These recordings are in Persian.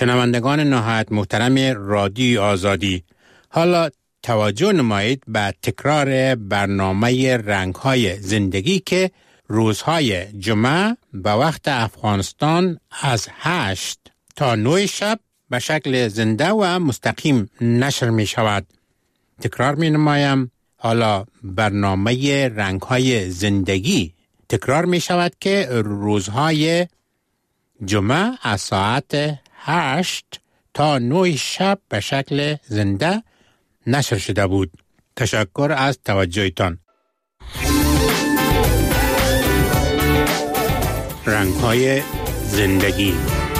شنوندگان نهایت محترم رادیو آزادی، حالا توجه نمایید به تکرار برنامه رنگ‌های زندگی که روزهای جمعه به وقت افغانستان از 8 تا 9 شب به شکل زنده و مستقیم نشر می شود. تکرار می نمایم، حالا برنامه رنگ‌های زندگی تکرار می شود که روزهای جمعه از ساعت 8 تا 9 شب به شکل زنده نشر شده بود. تشکر از توجهتان. رنگ‌های زندگی.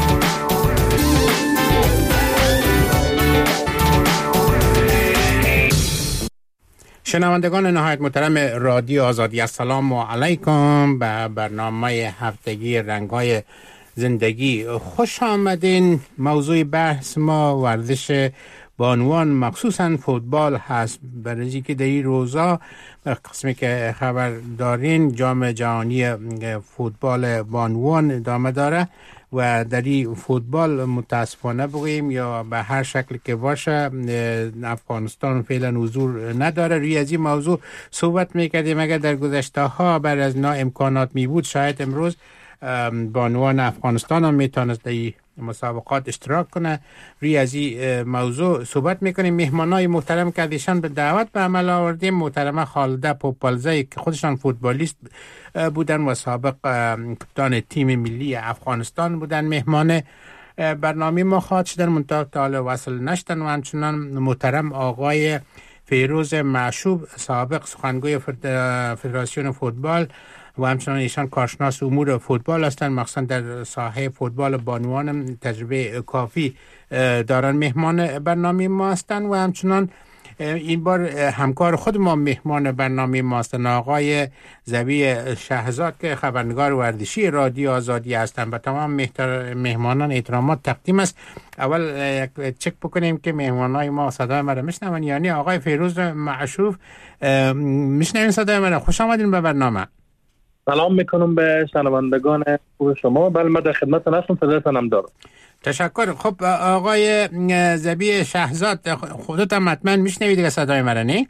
شنوندگان نهایت محترم رادیو آزادی، السلام علیکم به برنامه هفتگی رنگ‌های زندگی. خوش آمدین. موضوع بحث ما ورزش بانوان مخصوصا فوتبال هست، برای که در این روزا قسمی که خبر دارین جام جهانی فوتبال بانوان ادامه داره و در این فوتبال متاسفانه بگوییم یا به هر شکل که باشه افغانستان فعلا حضور نداره. روی از این موضوع صحبت میکردیم. اگر در گذشته ها بر از نا امکانات می بود شاید امروز بانوان افغانستان هم میتونست در مسابقات اشتراک کنه. روی از این موضوع صحبت میکنیم. مهمانای محترم که ازشان به دعوت به عمل آوردیم، محترمه خالده پوپالزی که خودشان فوتبالیست بودن و سابق کپتان تیم ملی افغانستان بودن مهمان برنامه ما خواهد شدن، منتها تا حالا وصل نشدن. و همچنان محترم آقای فیروز معشوب سابق سخنگوی فدراسیون فوتبال و همچنان ایشان کارشناس امور فوتبال هستند، مخصوصا در ساحه فوتبال بانوان تجربه کافی دارن. مهمان برنامه ما هستند و همچنان این بار همکار خود ما مهمان برنامه ما هستند آقای زبی شهزاد که خبرنگار ورزشی رادیو آزادی هستند. به تمام مهمانان احترامات تقدیم است. اول چک بکنیم که مهمانای ما صدای ما را میشنون. یعنی آقای فیروز معشوف میشنوین صدای ما را؟ خوش آمدین به برنامه. سلام میکنم به شنوندگان خوب شما. بله من در خدمتتون هستم، صدایتون هم دارم. تشکر. خب آقای زبی شهزاد خودت هم حتما میشنوید دیگه صدای مرا، نه؟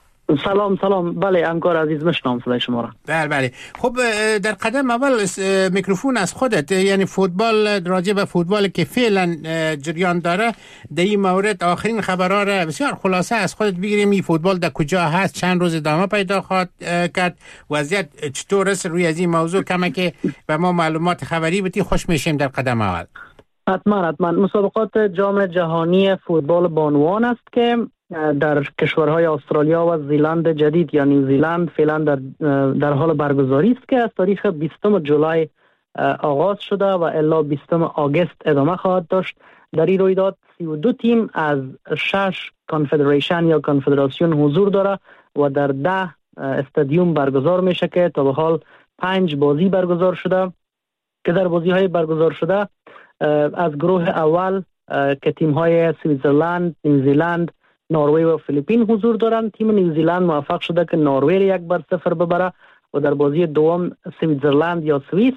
سلام. بله همکار عزیز میشنوم صدای شما را. بله. خب در قدم اول میکروفون از خودت، یعنی فوتبال، راجع به فوتبال که فعلا جریان داره در این مورد آخرین خبرها را بسیار خلاصه از خودت بگیریم. این فوتبال در کجا هست، چند روز ادامه پیدا خواهد کرد، وضعیت چطور است؟ روی از این موضوع کمی که به ما معلومات خبری بدی خوش میشیم در قدم اول. حتما. مسابقات جام جهانی فوتبال بانوان است که در کشورهای استرالیا و زیلند جدید یا نیوزیلند فعلا در حال برگزاری است که از تاریخ 20 جولای آغاز شده و الی 20 آگوست ادامه خواهد داشت. در این رویداد 32 تیم از 6 کانفدریشن یا کنفدراسیون حضور داره و در 10 استادیوم برگزار میشه که تا به حال 5 بازی برگزار شده که در بازی های برگزار شده از گروه اول که تیم های سوئیسرلند، نیوزیلند، نروژ و فیلیپین حضور دارند. تیم نیوزیلند موفق شده که نروژ 1-0 ببره و در بازی دوم سوئیسرلند یا سوئیس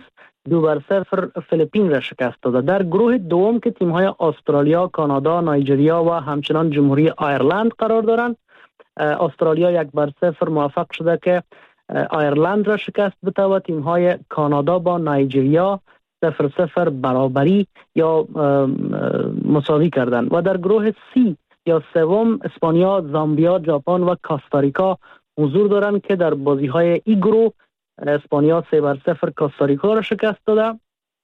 2-0 فیلیپین را شکست داده. در گروه دوم که تیم های استرالیا، کانادا، نایجریا و همچنان جمهوری آیرلند قرار دارند، استرالیا 1-0 موفق شده که آیرلند را شکست بده و تیم های کانادا با نایجریا 0-0 برابری یا مساوی کردند. و در گروه سی یا سوم اسپانیا، زامبیا، ژاپن و کاستاریکا حضور دارند که در بازی های ای گروه اسپانیا 3-0 کاستاریکا را شکست داده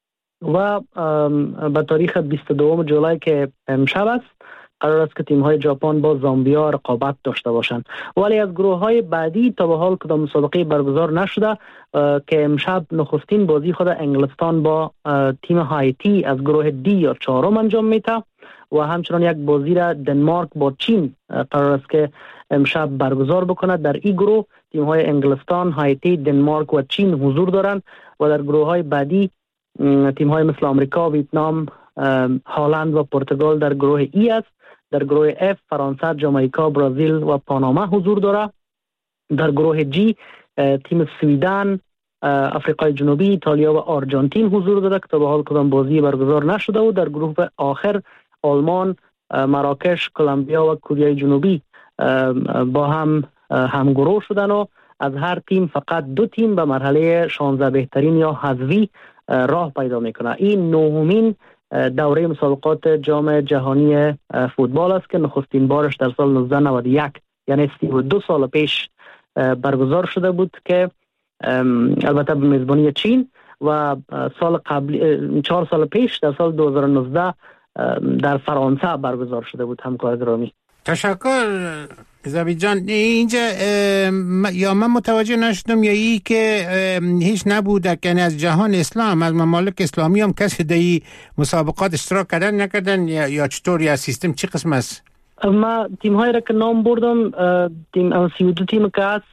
و به تاریخ 22 جولای که امشب است قرار است که تیم های ژاپن با زامبیا رقابت داشته باشند. ولی از گروه های بعدی تا به حال کدام مسابقه برگزار نشده که امشب نخستین بازی خود انگلستان با تیم هایتی از گروه دی یا چهارم انجام میده و همچنان یک بازی را دنمارک با چین قرار است که امشب برگزار بکند. در این گروه تیم های انگلستان، هایتی، دنمارک و چین حضور دارند و در گروه های بعدی تیم های مثل آمریکا، ویتنام، هلند و پرتغال در گروه ای است. در گروه اف فرانسه، جامائیکا، برزیل و پاناما حضور دارد. در گروه جی تیم سویدن، آفریقای جنوبی، ایتالیا و آرژانتین حضور داده که تا به حال کدام بازی برگزار نشده و در گروه آخر آلمان، مراکش، کلمبیا و کره جنوبی با هم همگروه شدن و از هر تیم فقط 2 تیم به مرحله 16 بهترین یا حذفی راه پیدا میکنه. این نهمین دوره مسابقات جام جهانی فوتبال است که نخستین بارش در سال 1991 یعنی 32 سال پیش برگزار شده بود که البته به میزبانی چین و سال قبل 4 سال پیش در سال 2019 در فرانسه برگزار شده بود. همکار گرامی تشکر زبی جان. اینجا یا من متوجه نشدم یا ای که هیچ نبوده که از جهان اسلام از ممالک اسلامی هم کسی در این مسابقات اشتراک کردن نکردن یا چطور یا سیستم چی قسم است؟ ما تیم هایی را که نام بردم تیم 32 تیم که هست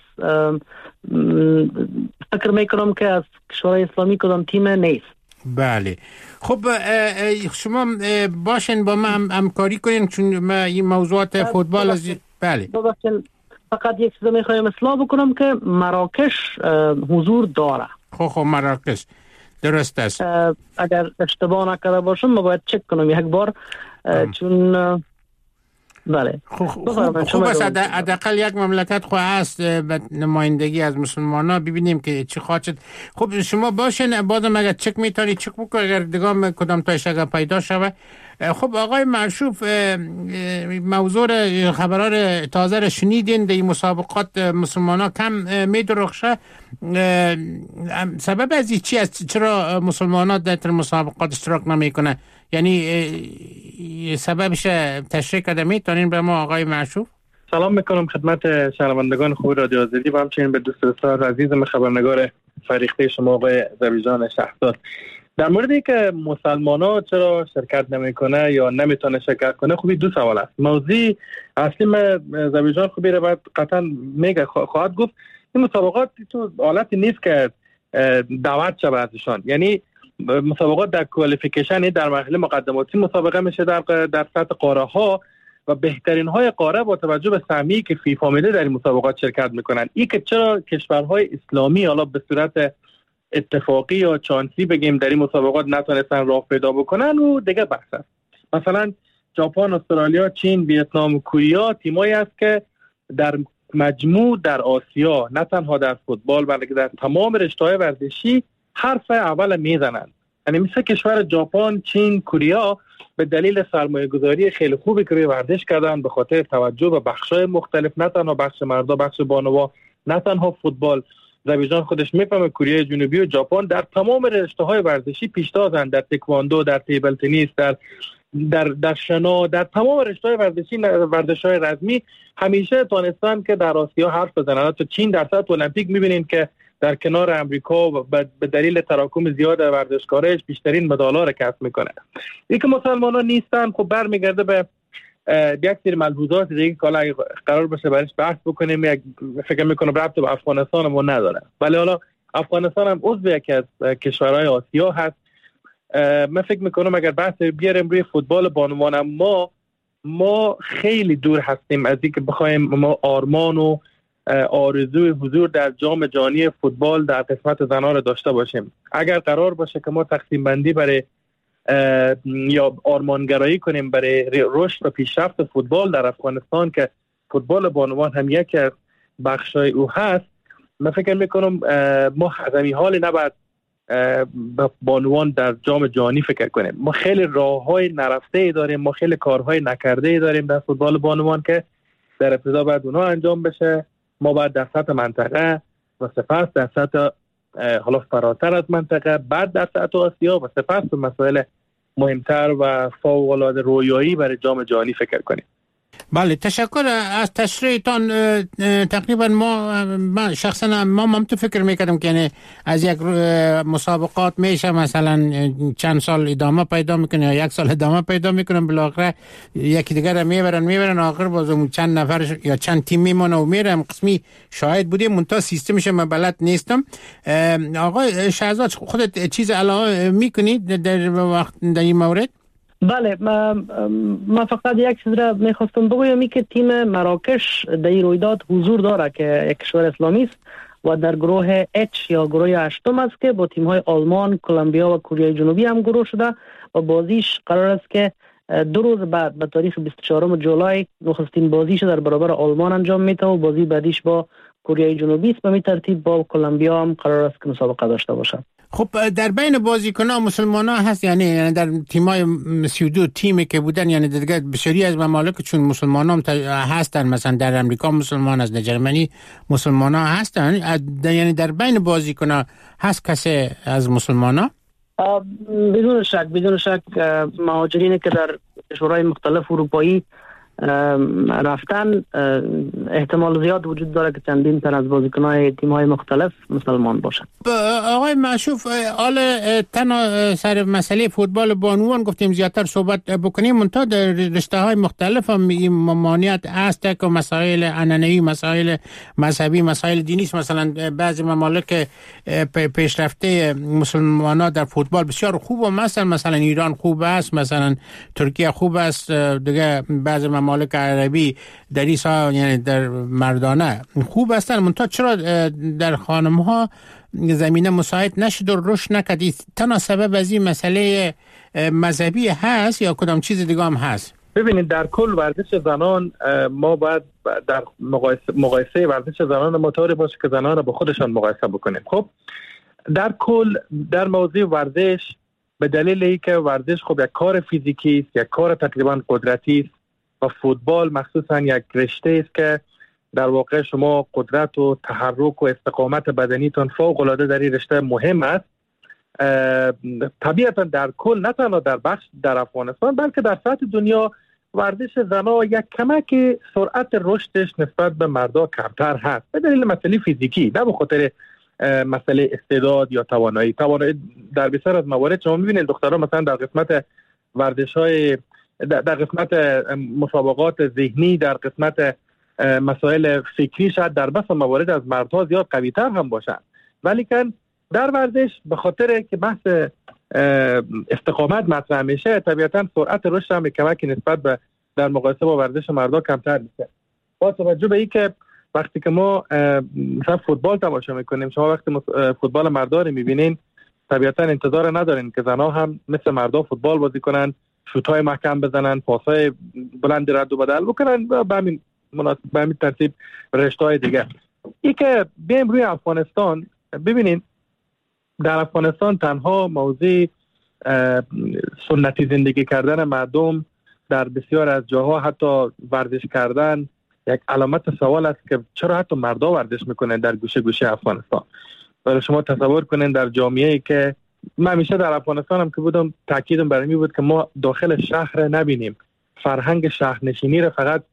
فکر میکنم که از کشورهای اسلامی کدام تیم نیست. بله خب شما باشین با من همکاری کنین چون ما این موضوعات فوتبال از بله فقط یک چیز میخوایم اصلاح بکنم که مراکش حضور داره. خب مراکش درست است. اگر اشتباه نکرده باشم ما باید چک کنم یک بار چون بله خوب است حداقل یک مملکت خو هست به نمایندگی از مسلمان‌ها ببینیم که چی خواهد. خب شما باشین بازم اگر چک میتونی چک بکن اگر دیگه کدام تایش اگر پیدا شود. خب آقای معشوف موضوع خبرار تازه را شنیدین در مسابقات مسلمان‌ها کم میدرخشه. سبب از این چی است؟ چرا مسلمان‌ها در مسابقات اشتراک نمیکنه؟ یعنی سببش تشریح کرده میتونین به ما آقای معشوف؟ سلام میکنم خدمت شنوندگان خوب رادیو آزادی و همچنین به دوست بسیار عزیزم خبرنگار فریخته شما آقای زبیجان شهرزاد. در مورد اینکه مسلمان‌ها چرا شرکت نمیکنه یا نمیتونه شرکت کنه خوبی 2 سوال است. موضوع اصلی من زبیجان خوبی رو باید قطعا میگه خواهد گفت این مسابقات تو حالتی نیست که دعوت شود ازشان، یعنی مسابقات در کوالیفیکیشن در مرحله مقدماتی مسابقه میشه در سطح قاره ها و بهترین های قاره با توجه به سهمی که فیفا میده در این مسابقات شرکت میکنن. این که چرا کشورهای اسلامی حالا به صورت اتفاقی یا چانسی بگیم در این مسابقات نتونستن راه پیدا بکنن و دیگه بحث است. مثلا ژاپن، استرالیا، چین، ویتنام و کره تیمایی است که در مجموع در آسیا نه تنها در فوتبال بلکه در تمام رشته‌های ورزشی حرف اول میزنند. یعنی مثل کشور ژاپن، چین، کره به دلیل سرمایه‌گذاری خیلی خوبی که روی ورزش کردن به خاطر توجه به بخش‌های مختلف، نه تنها بخش مردا، بخش بانوا، نه تنها فوتبال. زبیجان خودش میفهمه کره جنوبی و ژاپن در تمام رشته‌های ورزشی پیشتازند، در تکواندو، در تیبل تنیس، در شنا، در تمام رشته‌های ورزشی، ورزش‌های رزمی همیشه تونستن که در آسیا حرف بزنن. تو چین در سطح المپیک می‌بینید که در کنار امریکا به دلیل تراکم زیاد ورزشکارش بیشترین مدال‌ها را کسب میکنه. این که مسلمانان نیستن خب برمیگرده به یک سری ملحوظات دیگه که حالا قرار باشه برایش بحث بکنیم. فکر میکنم ربط به افغانستان ما نداره، ولی حالا افغانستان هم عضو یکی از کشورهای آسیا هست. من فکر میکنم اگر بحث بیاریم روی فوتبال بانوان ما خیلی دور هستیم از اینکه بخوایم ما آرمان و آرزوی حضور در جام جهانی فوتبال در قسمت زنان را داشته باشیم. اگر قرار باشه که ما تقسیم بندی برای یا آرمانگرایی کنیم برای رشد و پیشرفت فوتبال در افغانستان که فوتبال بانوان هم یکی از بخشای او هست، من فکر میکنم ما از این حال نباید به بانوان در جام جهانی فکر کنیم. ما خیلی راههای نرفته داریم، ما خیلی کارهای نکرده داریم در فوتبال بانوان که در ابتدا باید اونها انجام بشه. ما باید در سطح منطقه و سپس در سطح حالا فراتر از منطقه، بعد در سطح آسیا و سپس به مسائل مهمتر و فوق‌العاده رویایی برای جام جهانی فکر کنیم. بله تشکر از تشریحتان. تقریبا ما شخصا ما تو فکر میکردم که یعنی از یک مسابقات میشه مثلا چند سال ادامه پیدا میکنه یا 1 سال ادامه پیدا میکنه، بالاخره یکی دیگر رو میبرن آخر بازم چند نفر یا چند تیم میمونه و میرم قسمی شاهد بودیم منتها سیستمش من بلد نیستم. آقای شهزاد خودت چیز علاوه میکنید در این مورد؟ بله من فقط یک چیز را میخواستم بگویم که تیم مراکش در این رویداد حضور داره که یک کشور اسلامی است و در گروه H یا گروه هشتم است که با تیم‌های آلمان، کلمبیا و کره جنوبی هم گروه شده و بازیش قرار است که 2 روز بعد به تاریخ 24 جولای نخستین بازیش در برابر آلمان انجام میده و بازی بعدیش با کره جنوبی است. به این ترتیب با کلمبیا هم قرار است که مسابقه داشته باشد. خب در بین بازیکنان مسلمان ها هست، یعنی در تیمای 32 تیمی که بودن، یعنی دیگه بسیاری از ممالک چون مسلمان هم هستن، مثلا در امریکا مسلمان هست، در جرمنی مسلمان ها هستن، یعنی در بین بازیکنان هست کسی از مسلمان ها؟ بدون شک مهاجرینی که در کشورهای مختلف اروپایی رفتن احتمال زیاد وجود داره که چندین تن از بازیکن‌های تیم‌های مختلف مسلمان باشند. آقای معشوف، تنها سر مسئله فوتبال بانوان گفتیم زیادتر صحبت بکنیم، منتها در رشته‌های مختلف هم این ممانعت هست که مسائل عنعنه‌ای، مسائل مذهبی، مسائل دینی، مثلا بعضی ممالک پیشرفته مسلمان‌ها در فوتبال بسیار خوب هستند، مثلا ایران خوب است، مثلا ترکیه خوب است، دیگه بعضی ممالک عربی در این سال یعنی در مردانه خوب هستن، منتها چرا در خانم‌ها زمینه مساعد نشد و رشد نکردید؟ تنها سبب از این مسئله مذهبی هست یا کدام چیز دیگه هم هست؟ ببینید در کل ورزش زنان ما باید در مقایسه ورزش زنان ما طوری باشه که زنان رو با خودشان مقایسه بکنیم. خب در کل در موضوع ورزش به دلیل اینکه ورزش خب یک کار فیزیکی است، یک کار تقریبا قدرتی است و فوتبال مخصوصا یک رشته است که در واقع شما قدرت و تحرک و استقامت بدنیتون فوق العاده در این رشته مهم است. طبیعتا در کل نه تنها در بخش در افغانستان بلکه در سطح دنیا ورزش زنان یک کمک سرعت رشدش نسبت به مردا کمتر هست به دلیل مسئله فیزیکی، نه به خاطر مسئله استعداد یا توانایی. در بسیار از موارد شما می‌بینید دخترها مثلا در قسمت ورزش‌های در قسمت مسابقات ذهنی، در قسمت مسائل فکری شاید در بس موارد از مردها زیاد قوی‌تر هم باشن، ولی که در ورزش به خاطر که بحث استقامت مطرح میشه طبیعتاً سرعت رشد هم کمکی نسبت به در مقایسه با ورزش مردها کمتر میشه. با توجه به اینکه وقتی که ما مثلا فوتبال تماشا میکنیم، شما وقتی فوتبال مردها رو میبینین طبیعتاً انتظار ندارین که زنها هم مثل مردها فوتبال بازی کنن، شوت‌های محکم بزنن، پاس‌های بلند رد و بدل بکنن و به همین ترتیب رشته‌های دیگه. این که بیایم روی افغانستان ببینین، در افغانستان تنها موضوع سنتی زندگی کردن مردم در بسیار از جاها حتی ورزش کردن یک علامت سوال است که چرا حتی مردا ورزش میکنن در گوشه گوشه افغانستان. ولی شما تصور کنین در جامعه‌ای که من همیشه در افغانستان هم که بودم تاکیدم برای می بود که ما داخل شهر نبینیم، فرهنگ شهرنشینی را فقط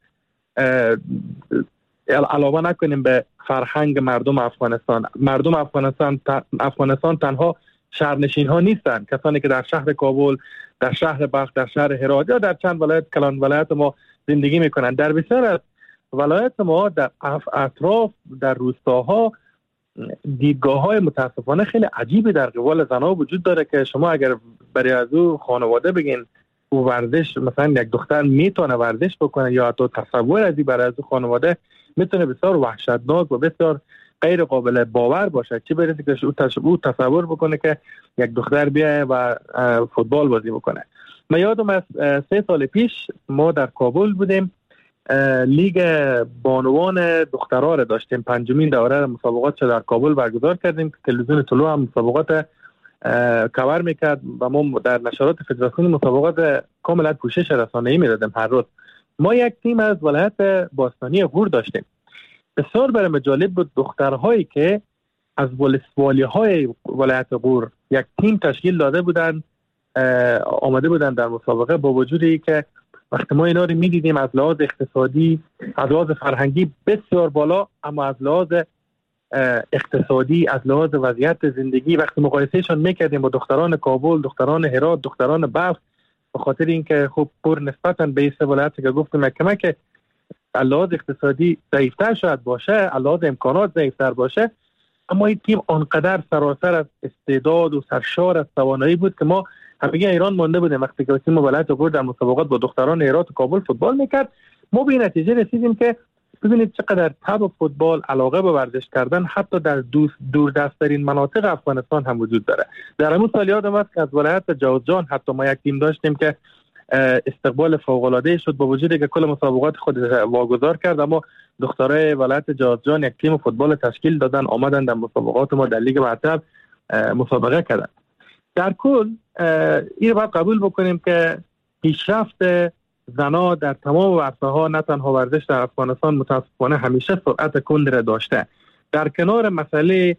علاوه نکنیم به فرهنگ مردم افغانستان. مردم افغانستان تنها شهرنشین ها نیستند، کسانی که در شهر کابل، در شهر بلخ، در شهر هرات یا در چند ولایت کلان ولایت ما زندگی میکنند. در بسیار از ولایت ما در اطراف در روستاها دیدگاه‌های متاسفانه خیلی عجیبی در قبال زنها وجود داره که شما اگر برای از او خانواده بگین او ورزش مثلا یک دختر میتونه ورزش بکنه یا حتی تصور از این برای از او خانواده میتونه بسیار وحشتناک و بسیار غیر قابل باور باشه، چه برسه که او تصور بکنه که یک دختر بیایه و فوتبال بازی بکنه. من یادم از 3 سال پیش ما در کابل بودیم، لیگ بانوان دخترها را داشتیم، 5مین دوره مسابقات در کابل برگزار کردیم. تلویزیون طلوع هم مسابقات کاور میکرد و ما در نشرات فدراسیون مسابقات کاملا پوشش رسانه‌ای میدادیم هر روز. ما یک تیم از ولایت باستانی غور داشتیم، بسیار برام جالب بود. دخترهایی که از ولسوالی‌های ولایت غور یک تیم تشکیل داده بودن، آمده بودن در مسابقه، با وجودی که وقتی ما اینا رو می‌دیدیم از لحاظ اقتصادی، از لحاظ فرهنگی بسیار بالا، اما از لحاظ اقتصادی، از لحاظ وضعیت زندگی وقتی مقایسهشون میکردیم با دختران کابل، دختران هرات، دختران بلخ، به خاطر اینکه خب پر نسبتاً به این ولایتی که گفتم کمک از لحاظ اقتصادی ضعیفتر شاید باشه، از لحاظ امکانات ضعیفتر باشه، اما این تیم آنقدر سراسر از استعداد و سرشار از توانایی بود که ما همگی ایران مانده بودیم. وقتی که تیم ولایت غور در مسابقات با دختران هرات و کابل فوتبال میکرد، ما به نتیجه رسیدیم که ببینید چقدر تب فوتبال، علاقه به ورزش کردن حتی در دور دستترین مناطق افغانستان هم وجود داره. در همون سال یادم است که از ولایت جوزجان حتی ما یک تیم داشتیم که استقبال فوق‌العاده شد، با وجودی که کل مسابقات خود واگذار کرد، اما دخترای ولایت جوزجان یک تیم فوتبال تشکیل دادن، آمدن در مسابقات ما در لیگ برتر مسابقه کردن. در کل این باید قبول بکنیم که پیشرفت زنا در تمام ورزش‌ها، نه تنها ورزش در افغانستان، متاسفانه همیشه سرعت کند را داشته. در کنار مسئله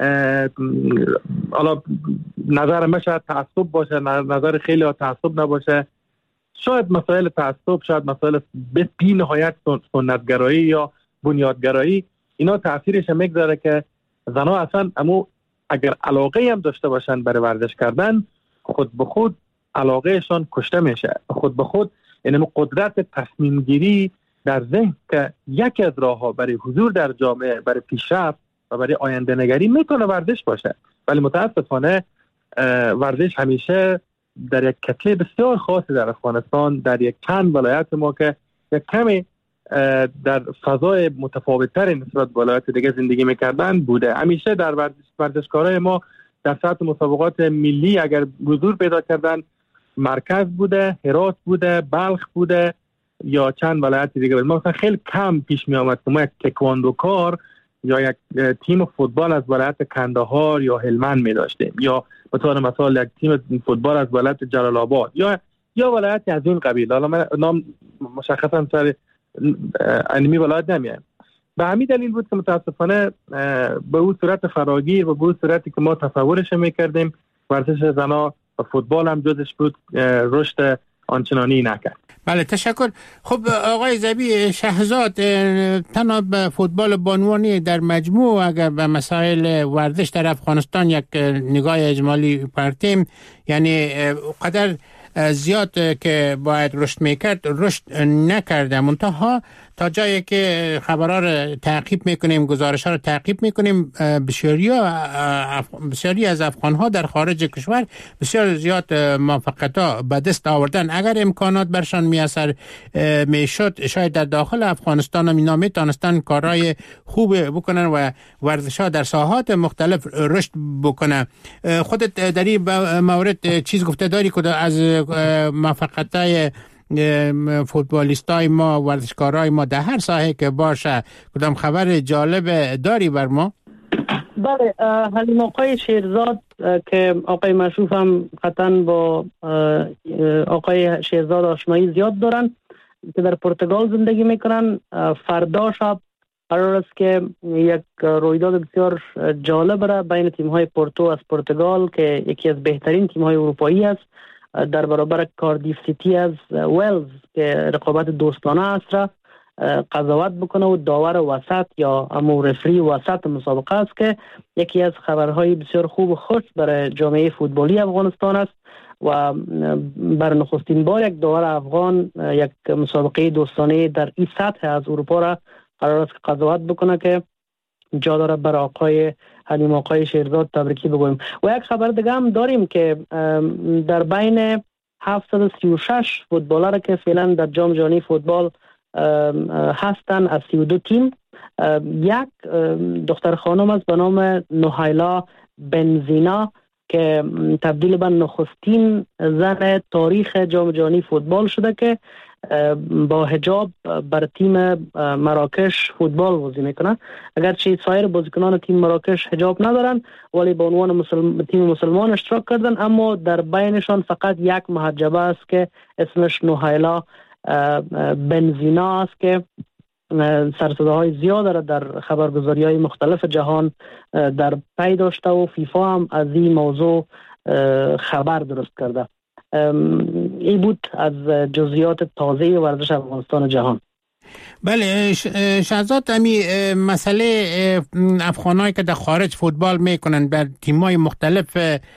حالا نظر من شاید تعصب باشه، نظر خیلی ها تعصب نباشه، شاید مسائل تعصب، شاید مسائل بی نهایت سنتگرایی یا بنیادگرایی، اینا تأثیرش میگذاره که زنا اصلا اگر علاقه هم داشته باشن برای ورزش کردن، خود به خود علاقهشان کشته میشه. خود به خود یعنی قدرت تصمیم گیری در ذهن که یکی از راه‌ها برای حضور در جامعه، برای پیشرفت و برای آینده نگری میتونه ورزش باشه، ولی متاسفانه ورزش همیشه در یک کتله بسیار خاصی در افغانستان، در یک چند ولایت ما که یک کمی در فضای متفاوت‌تر نسبت به ولایت دیگه زندگی میکردن بوده. همیشه در ورزشکارای ما در سطح مسابقات ملی اگر حضور پیدا کردن، مرکز بوده، هرات بوده، بلخ بوده یا چند ولایت دیگه بود. مثلا خیلی کم پیش می آمد که ما یک تکواندوکار یا یک تیم فوتبال از ولایت کندهار یا هلمند می داشتیم، یا به طور مثال یک تیم فوتبال از ولایت جلال آباد یا ولایتی از این قبیل. حالا من نام مشخصا سر انمی ولایت نمیایم. به همین دلیل بود که متاسفانه به اون صورت فراگیر و به اون صورتی که ما تصورش میکردیم ورزش زنا و فوتبال هم جزش بود، رشد آنچنانی نکرد. بله، تشکر. خب آقای ذبیح شهزاد، تنها به فوتبال بانوانی در مجموع اگر به مسائل ورزش در افغانستان یک نگاه اجمالی پرتیم، یعنی قدر زیاد که باید رشد میکرد رشد نکرده، منتها تا جایی که خبرها رو تعقیب میکنیم، گزارش‌ها رو تعقیب میکنیم، بسیاری از افغان‌ها در خارج کشور بسیار زیاد موفقیت‌ها به دست آوردن. اگر امکانات برشان میسر میشد، شاید در داخل افغانستان هم اینا میتونستن کارهای خوب بکنن و ورزش‌ها در ساحات مختلف رشد بکنه. خودت در این مورد چیز گفته داری که از موفقیت‌های فوتبالیستای ما، ورزشکارای ما در هر ساحه که باشه، کدام خبر جالب داری بر ما؟ بله، حلیم آقای شیرزاد که آقای مشروف هم قطعا با آقای شیرزاد آشنایی زیاد دارن که در پرتغال زندگی میکنن. فردا شب قرار است که یک رویداد بسیار جالب را بین تیم‌های پورتو از پرتغال که یکی از بهترین تیم‌های اروپایی است در برابر کاردیف سیتی از ویلز که رقابت دوستانه است را قضاوت بکنه و داور وسط یا امو رفری وسط مسابقه است که یکی از خبرهای بسیار خوب و خوش برای جامعه فوتبالی افغانستان است و بر نخستین بار یک داور افغان یک مسابقه دوستانه در این سطح از اروپا را قرار است که قضاوت بکنه که جا داره بر آقای حلیم آقای شیرزاد تبریکی بگویم. و یک خبر دیگه هم داریم که در بین 736 فوتبالر که فعلا در جام جهانی فوتبال هستن از 32 تیم، یک دختر خانم است به نام نوهایلا بنزینا که تبدیل به نخستین زن تاریخ جام جهانی فوتبال شده که با حجاب بر تیم مراکش فوتبال بازی میکنن. اگرچه سایر بازیکنان تیم مراکش حجاب ندارن ولی به عنوان تیم مسلمان اشتراک کردن، اما در بینشان فقط یک محجبه است که اسمش نوهایلا بنزینا است که سرصداهای زیاد را در خبرگزاری‌های مختلف جهان در پی داشته و فیفا هم از این موضوع خبر درست کرده. این بود از جزئیات تازه ورزش افغانستان جهان. بله شهزاد، امی مسئله افغانایی که در خارج فوتبال میکنن بر تیم‌های مختلف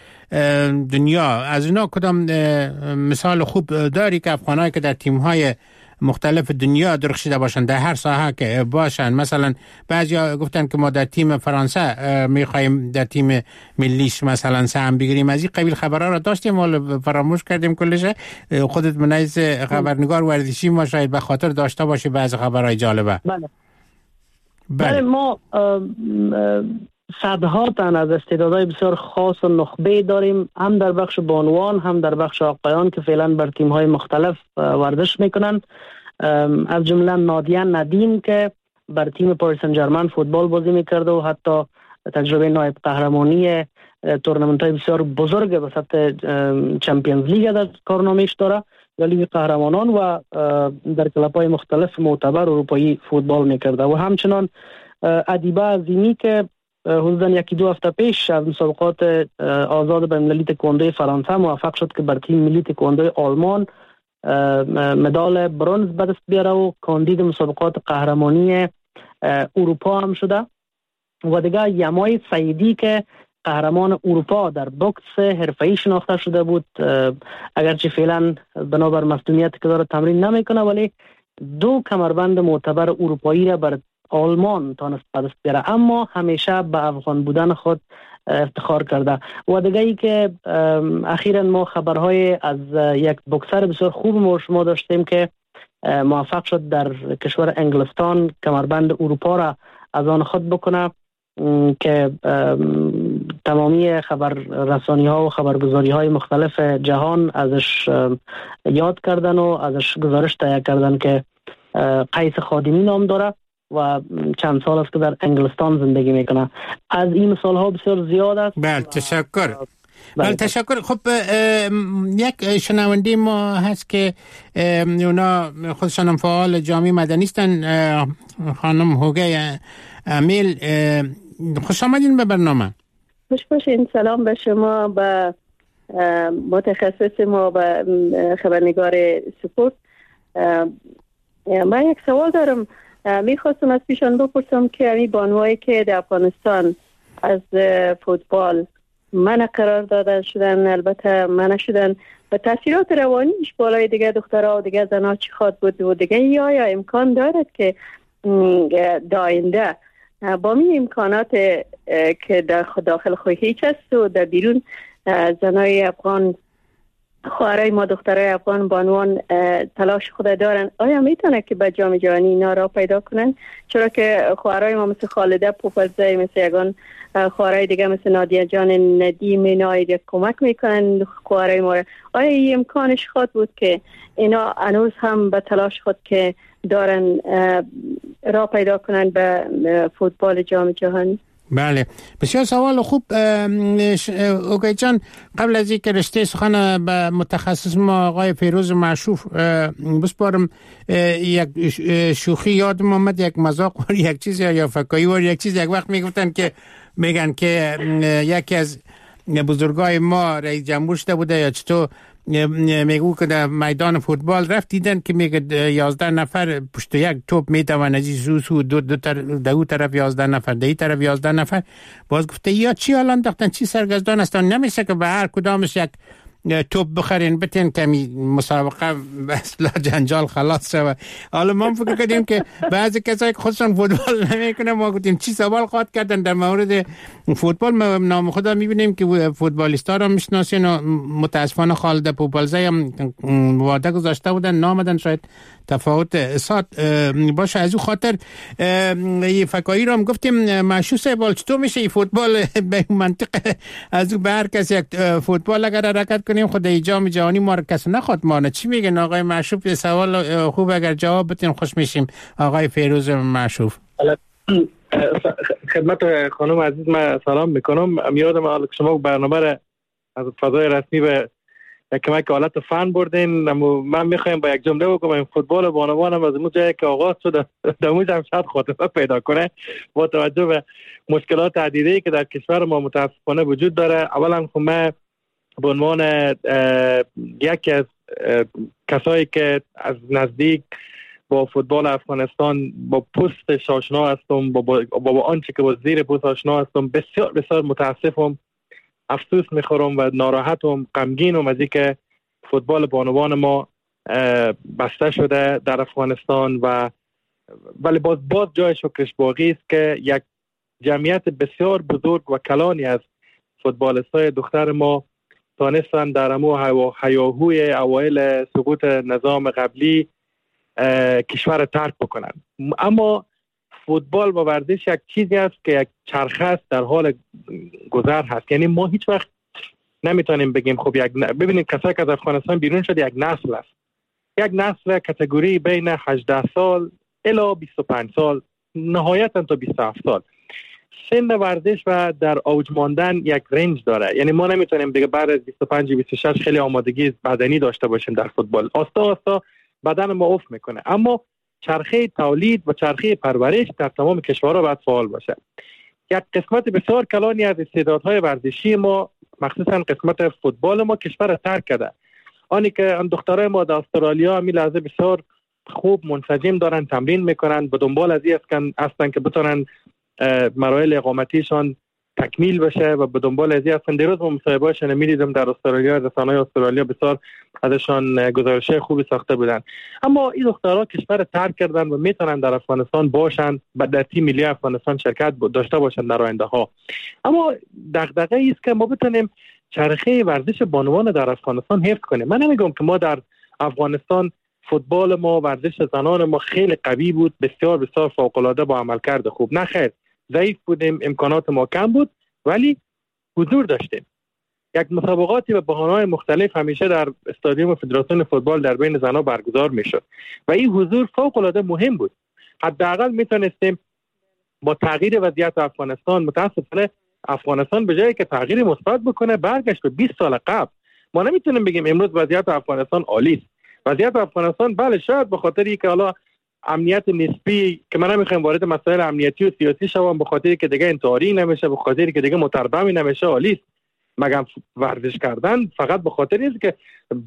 دنیا، از اینا کدام مثال خوب داری که افغانایی که در تیم‌های مختلف دنیا درخشیده باشن در هر ساحه که باشن؟ مثلا بعضیا گفتن که ما در تیم فرانسه میخوایم در تیم ملیش مثلا سهم بگیریم. از این قبیل خبرها را داشتیم ولی فراموش کردیم کلش. خودت منیز خبرنگار ورزشی ما شاید به خاطر داشته باشی بعضی خبرهای جالبه. بله بله ما صدها تن از استعدادهای بسیار خاص و نخبه داریم، هم در بخش بانوان هم در بخش آقایان که فعلا بر تیم‌های مختلف ورزش میکنن، از جمله نادیه ندیم که بر تیم پاریس سن ژرمن فوتبال بازی میکرده و حتی تجربه نایب قهرمانی تورنمنت‌های بسیار بزرگ به سطح چمپیونز لیگ در کارنامه‌اش داره یا لیگ قهرمانان و در کلاب‌های مختلف معتبر اروپایی فوتبال میکرده. و همچنان ادیبه عظیمی که حدوداً یکی دو هفته پیش از مسابقات آزاد بین‌المللی تکواندو فرانسه موفق شد که بر تیم ملی تکواندو آلمان مدال برنز به دست بیاره و کاندید مسابقات قهرمانی اروپا هم شده. و دیگه یمای سعیدی که قهرمان اروپا در بوکس حرفه‌ای شناخته شده بود، اگرچه فعلا بنابر مصدومیتی که داره تمرین نمیکنه، ولی 2 کمربند معتبر اروپایی را بر آلمان تانست به دست بیاره، اما همیشه به افغان بودن خود افتخار کرده. و دیگه ای که اخیراً ما خبرهای از یک بوکسر بسیار خوب ما شما داشتیم که موفق شد در کشور انگلستان کمربند اروپا را از آن خود بکنه، که تمامی خبر رسانی ها و خبرگزاری های مختلف جهان ازش یاد کردن و ازش گزارش تهیه کردن که قیس خادمی نام داره و چند سال است که در انگلستان زندگی میکنه. از این مثال ها بسیار زیاد است. بله تشکر. بله تشکر. خب یک شنونده ما هست که اونا خودشان فعال جامعه مدنی هستن، خانم هوگه امیل. خوش آمدین به برنامه. خوش باشین. سلام به شما، به متخصص ما، به خبرنگار سپورت. من یک سوال دارم، میخواستم از پیشان بپرسم که امی بانوایی که در افغانستان از فوتبال منع قرار داده شدن، البته منع شدن، و تاثیرات روانیش بالای دیگه دخترها و دیگه زنها چی خواد بود و دیگه یا امکان دارد که داینده با می امکانات که داخل خود هیچ است و در بیرون زنای افغان، خواهرای ما دخترای افغان بانوان تلاش خود دارن، آیا میتونه که به جام جهانی اینا را پیدا کنن؟ چرا که خواهرای ما مثل خالده پوپلزی، مثل یگان خواهرای دیگه مثل نادیه جان ندیم اینا کمک میکنن خواهرای ما. آیا این امکانش خود بود که اینا هنوز هم به تلاش خود که دارن را پیدا کنن به فوتبال جام جهانی؟ بله بسیار سوال خوب. اوگای جان، قبل از اینکه رشته سخن به متخصص ما آقای فیروز معشوف بسپارم، یک شوخی یادم آمد، یک مذاق و یک چیز یا فکایی و یک چیز یک وقت میگفتن که میگن که یکی از بزرگای ما رئیس جمهور شده بوده یا چطور، میگو که در میدان فوتبال رفت دیدن که میگه 11 نفر پشت یک توپ میتوان از سو دو طرف 11 نفر در این طرف 11 نفر. باز گفته یا چی الان دختن چی سرگردان هستن، نمیشه که به هر کدامش یک توپ بخرین بتین کمی مسابقه اصلا جنجال خلاص شود. حالا ما فکر کردیم که بعضی کسایی که خودشون فوتبال نمیکنن، ما گفتیم چی سوال خواهد کردن در مورد فوتبال. نام خدا میبینیم که فوتبالیستا رو میشناسین و متاسفانه خالده پوپلزی هم وعده گذاشته بودن نامدن، شاید تفاوت اسات باشه. از او خاطر این فکایی رو هم گفتیم معشوس بال چطور میشه این فوتبال به منطق از او به هر کس یک فوتبال اگر حرکت کنیم خود جام جهانی ما رو کس نخواد مانه. چی میگن آقای معشوف؟ سوال خوب اگر جواب بدین خوش میشیم. آقای فیروز معشوف. خدمت خانم عزیز من سلام میکنم. یادم شما برنامه را از فضای رسمی به کمک حالت فن بردین. من میخوایم با یک جمله بگم، این فوتبال بانوان از اون جایی که آغاز شد در اونجا هم شاید خاتمه پیدا کنه با توجه به مشکلات عدیده‌ای که در کشور ما متاسفانه وجود داره. اولا من به عنوان یکی از کسایی که از نزدیک با فوتبال افغانستان با پستش آشنا هستم، با آنچه که با زیر پست آشنا هستم، بسیار بسیار متاسفم، افسوس میخورم و ناراحتم، غمگینم از اینکه فوتبال بانوان ما بسته شده در افغانستان. ولی باز جای شکرش باقی است که یک جمعیت بسیار بزرگ و کلانی از فوتبالیستای دختر ما تانستن در امو هیاهوی اوایل سقوط نظام قبلی کشور ترک بکنن. اما فوتبال و ورزش یک چیزی است که یک چرخه است در حال گذر هست. یعنی ما هیچ وقت نمیتونیم بگیم خب ببینید کسایی که از افغانستان بیرون شد یک نسل است، یک نسل کاتگوری بین 18 سال الی 25 سال، نهایتا تا 27 سال. سن ورزش و در اوج ماندن یک رنج داره. یعنی ما نمیتونیم دیگه بعد از 25 26 خیلی آمادگی بدنی داشته باشیم در فوتبال. آستا آستا بدن ما افت میکنه. اما چرخه تولید و چرخه پرورش در تمام کشورها باید فعال باشه. یک قسمت بسیار کلانی از استعدادهای ورزشی ما، مخصوصا قسمت فوتبال ما، کشور را ترک کرده. آنی که دخترای ما در استرالیا می لحظه بسیار خوب منسجم دارن تمرین میکنن، به دنبال از این هستن که بتونن مراحل اقامتیشان تکمیل بشه و به دنبال از این هستن. دیروز ما مصاحبه‌هاشون می‌دیدم در استرالیا، رسانه‌های استرالیا بسیار ازشان گزارش‌های خوبی ساخته بودن. اما این دخترها کشور ترک کردن و میتونن در افغانستان باشن، در تیم ملی افغانستان شرکت داشته باشن در آینده ها. اما دغدغه است که ما بتونیم چرخه ورزش بانوان در افغانستان حفظ کنیم. من نمیگم که ما در افغانستان فوتبال ما، ورزش زنان ما خیلی قوی بود، بسیار بسیار فوق‌العاده با عملکرد خوب. نه خیر، ضعیف بودیم، امکانات ما کم بود، ولی حضور داشتیم. یک مسابقاتی به بهانه‌های مختلف همیشه در استادیوم فدراسیون فوتبال در بین زنان برگزار میشد و این حضور فوق‌العاده مهم بود. حداقل میتونستیم با تغییر وضعیت افغانستان، متاسفانه افغانستان به جایی که تغییر مثبت بکنه برگشت به 20 سال قبل. ما نمیتونیم بگیم امروز وضعیت افغانستان عالی است. وضعیت افغانستان بله شاید به خاطر اینکه حالا امنیت نسبی، که من نمیخوام وارد مسائل امنیتی و سیاسی شوم، به خاطر که دیگه انتحاری نمیشه، به خاطر که دیگه متربمی نمیشه، عالی است. مگم ورزش کردن فقط به خاطر اینه که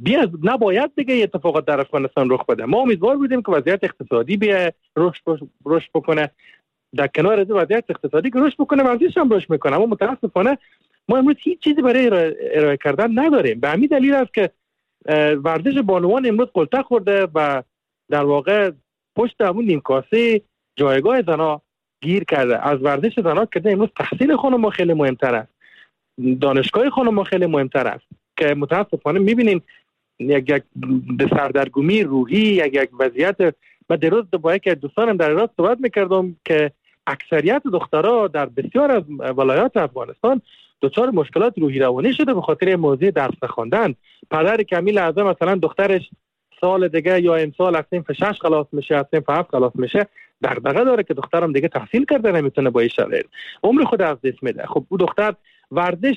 نباید دیگه اتفاقات در افغانستان رخ بده. ما امیدوار بودیم که وضعیت اقتصادی بیا رشد بکنه، در کنار از وضعیت اقتصادی که رشد بکنه ورزش هم رشد میکنه. اما متاسفانه ما امروز هیچ چیزی برای ارائه کردن نداریم. به همین دلیل است که ورزش بانوان امروز قلته خورده و در واقع پشت همون نیمکاسه جایگاه زنا گیر کرده. از ورزش زنا که امروز تحصیل خانم‌ها خیلی مهمتر است، دانشگاه خانم‌ها خیلی مهمتر است، که متاسفانه می‌بینین یک سردرگمی روحی، یک وضعیت. من دیروز با یک دوستانم در راه صحبت می‌کردم که اکثریت دخترها در بسیار از ولایات افغانستان دچار مشکلات روحی روانی شده به خاطر موضوع درس نخواندن. پدر کمیل اعظم مثلا دخترش سال دیگه یا امسال از صنف 6 خلاص میشه، از صنف 7 خلاص میشه، دغدغه داره که دخترم دیگه تحصیل کرده نمیتونه با این شرایط عمر خود از دست میده. خب او دختر ورزش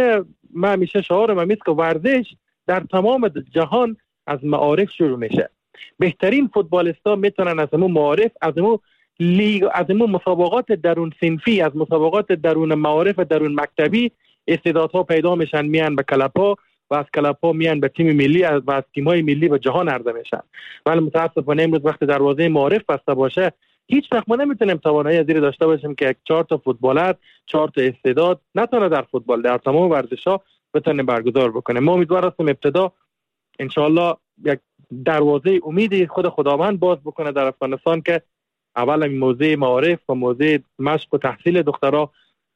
همیشه شعارم همیست که ورزش در تمام جهان از معارف شروع میشه. بهترین فوتبالیستا میتونن از همون معارف، از همون لیگ، از همون مسابقات درون صنفی، از مسابقات درون معارف، درون مکتبی استعدادها پیدا میشن، میان به کلپ‌ها و از کلپ‌ها میان به تیم ملی و از تیم‌های ملی به جهان عرضه میشن. ولی متاسفانه امروز وقتی دروازه معارف بسته باشه، هیچ وقت ما نمیتونیم توانایی ازی داشته باشیم که یک 4 تا فوتبالر، 4 تا استعداد نتونه در فوتبال، در تمام ورزش‌ها بتونه برگزار بکنه. ما امیدوار هستیم ابتدا ان شاءالله یک دروازه امیدی خود خداوند باز بکنه در افغانستان که اول این موضوع معارف و موضوع مشق و تحصیل دخترها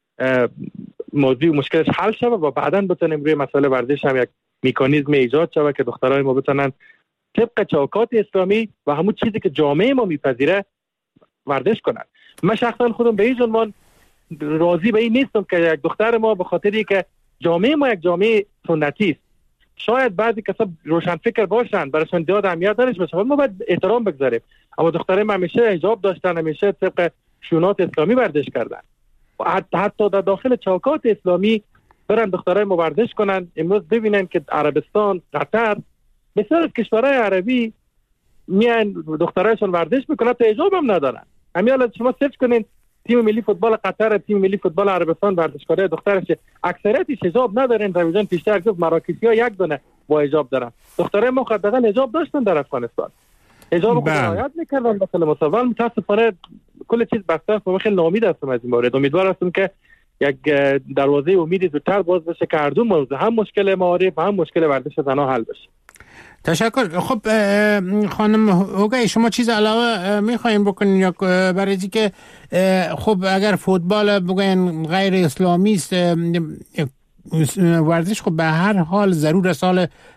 موضوع مشکلش حل شود و بعداً بتونیم روی مسئله ورزش هم یک مکانیزم ایجاد شود که دخترای ما بتونن طبق چوکات اسلامی و همون چیزی که جامعه ما میپذیره ورزش کنن. من شخصا خودم به این عنوان راضی به این نیستم که یک دختر ما به خاطری که جامعه ما یک جامعه سنتی است، شاید بعضی کسا روشن فکر باشن براشون زیاد اهمیت نداشته باشه، ما باید احترام بگذاریم. اما دخترای ما همیشه حجاب داشتن، همیشه طبق شونات اسلامی ورزش کردن و حتی در داخل چوکات اسلامی برن دخترای ما ورزش کنن. امروز ببینن که عربستان، قطر، بسیار از کشورهای عربی میان دخترایشون ورزش میکنن تا حجاب هم ندارن. همین شما سرچ کنین تیم ملی فوتبال قطر، تیم ملی فوتبال عربستان، ورزشکارای دخترش اکثریتش حجاب ندارن. رویزان پیشتر گفت مراکشی‌ها یک دونه با حجاب دارن. دخترای ما حداقل حجاب داشتن در افغانستان، حجاب خود رعایت میکردن. مثلا مصابان متاسفانه کل چیز بسته است. من خیلی ناامید هستم از این مورد. امیدوار هستم که یک دروازه امیدی زودتر باز بشه که هر دو موضوع، هم مشکل معارف و هم مشکل ورزش زنان حل بشه. تشکر. خب خانم هوگی، شما چیز علاوه میخواین بکنین یا برای اینکه خب اگر فوتبال بگوین غیر اسلامی است، ورزش خب به هر حال ضرور سال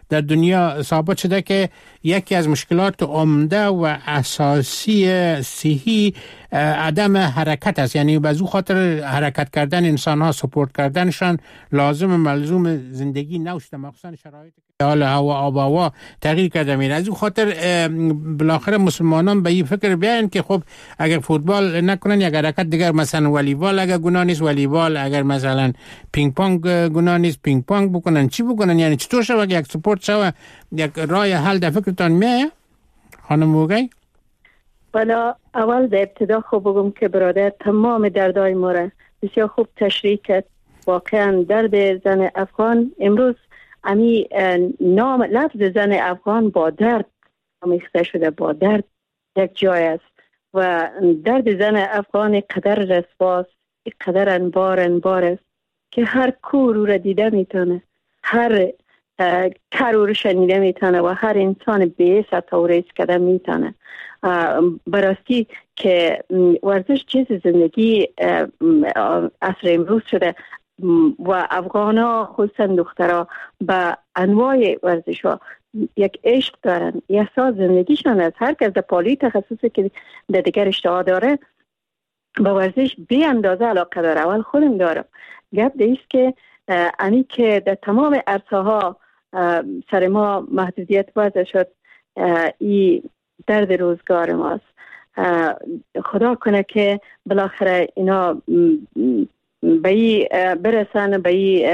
در دنیا ثابت شده که یکی از مشکلات عمده و اساسی صحی عدم حرکت است. یعنی به او خاطر حرکت کردن انسان ها، سپورت کردنشان لازم ملزوم زندگی نوشته، مخصوصا شرایطی که حال هوا آب و هوا تغییر کرده میره. از او خاطر بالاخره مسلمانان به این فکر بیاین که خب اگر فوتبال نکنن یک حرکت دیگر، مثلا والیبال اگر گناه نیست والیبال، اگر مثلا پینگ پونگ گناه نیست پینگ پونگ بکنن، چی بکنن؟ یعنی چطور شود یک سپورت شود یک راه حل در فکرتان میایه خانم موگی؟ بلا اول در ابتدا خوب بگم که برادر تمام دردهای ما را بسیار خوب تشریح کرد. واقعا درد زن افغان امروز امی نام لفظ زن افغان با درد آمیخته شده، با درد یک جای است و درد زن افغان قدر رسواست، قدر انبار است که هر کور او را دیده میتونه، هر کر او را شنیده میتونه و هر انسان بی‌حس او را حس کرده میتونه. براستی که ورزش چیز زندگی عصر امروز شده و افغان ها خصوصا دخترها به انواع ورزش ها یک عشق دارن، احساس زندگیشان است. هر کس در پالی تخصصی که در دیگر اشتها داره به ورزش بی اندازه علاقه داره. اول خودم دارم. گپ دیست که انی که در تمام عرصه ها سر ما محدودیت وضع شد، ای درد روزگار ماست. خدا کنه که بالاخره اینا به ای برسن، به ای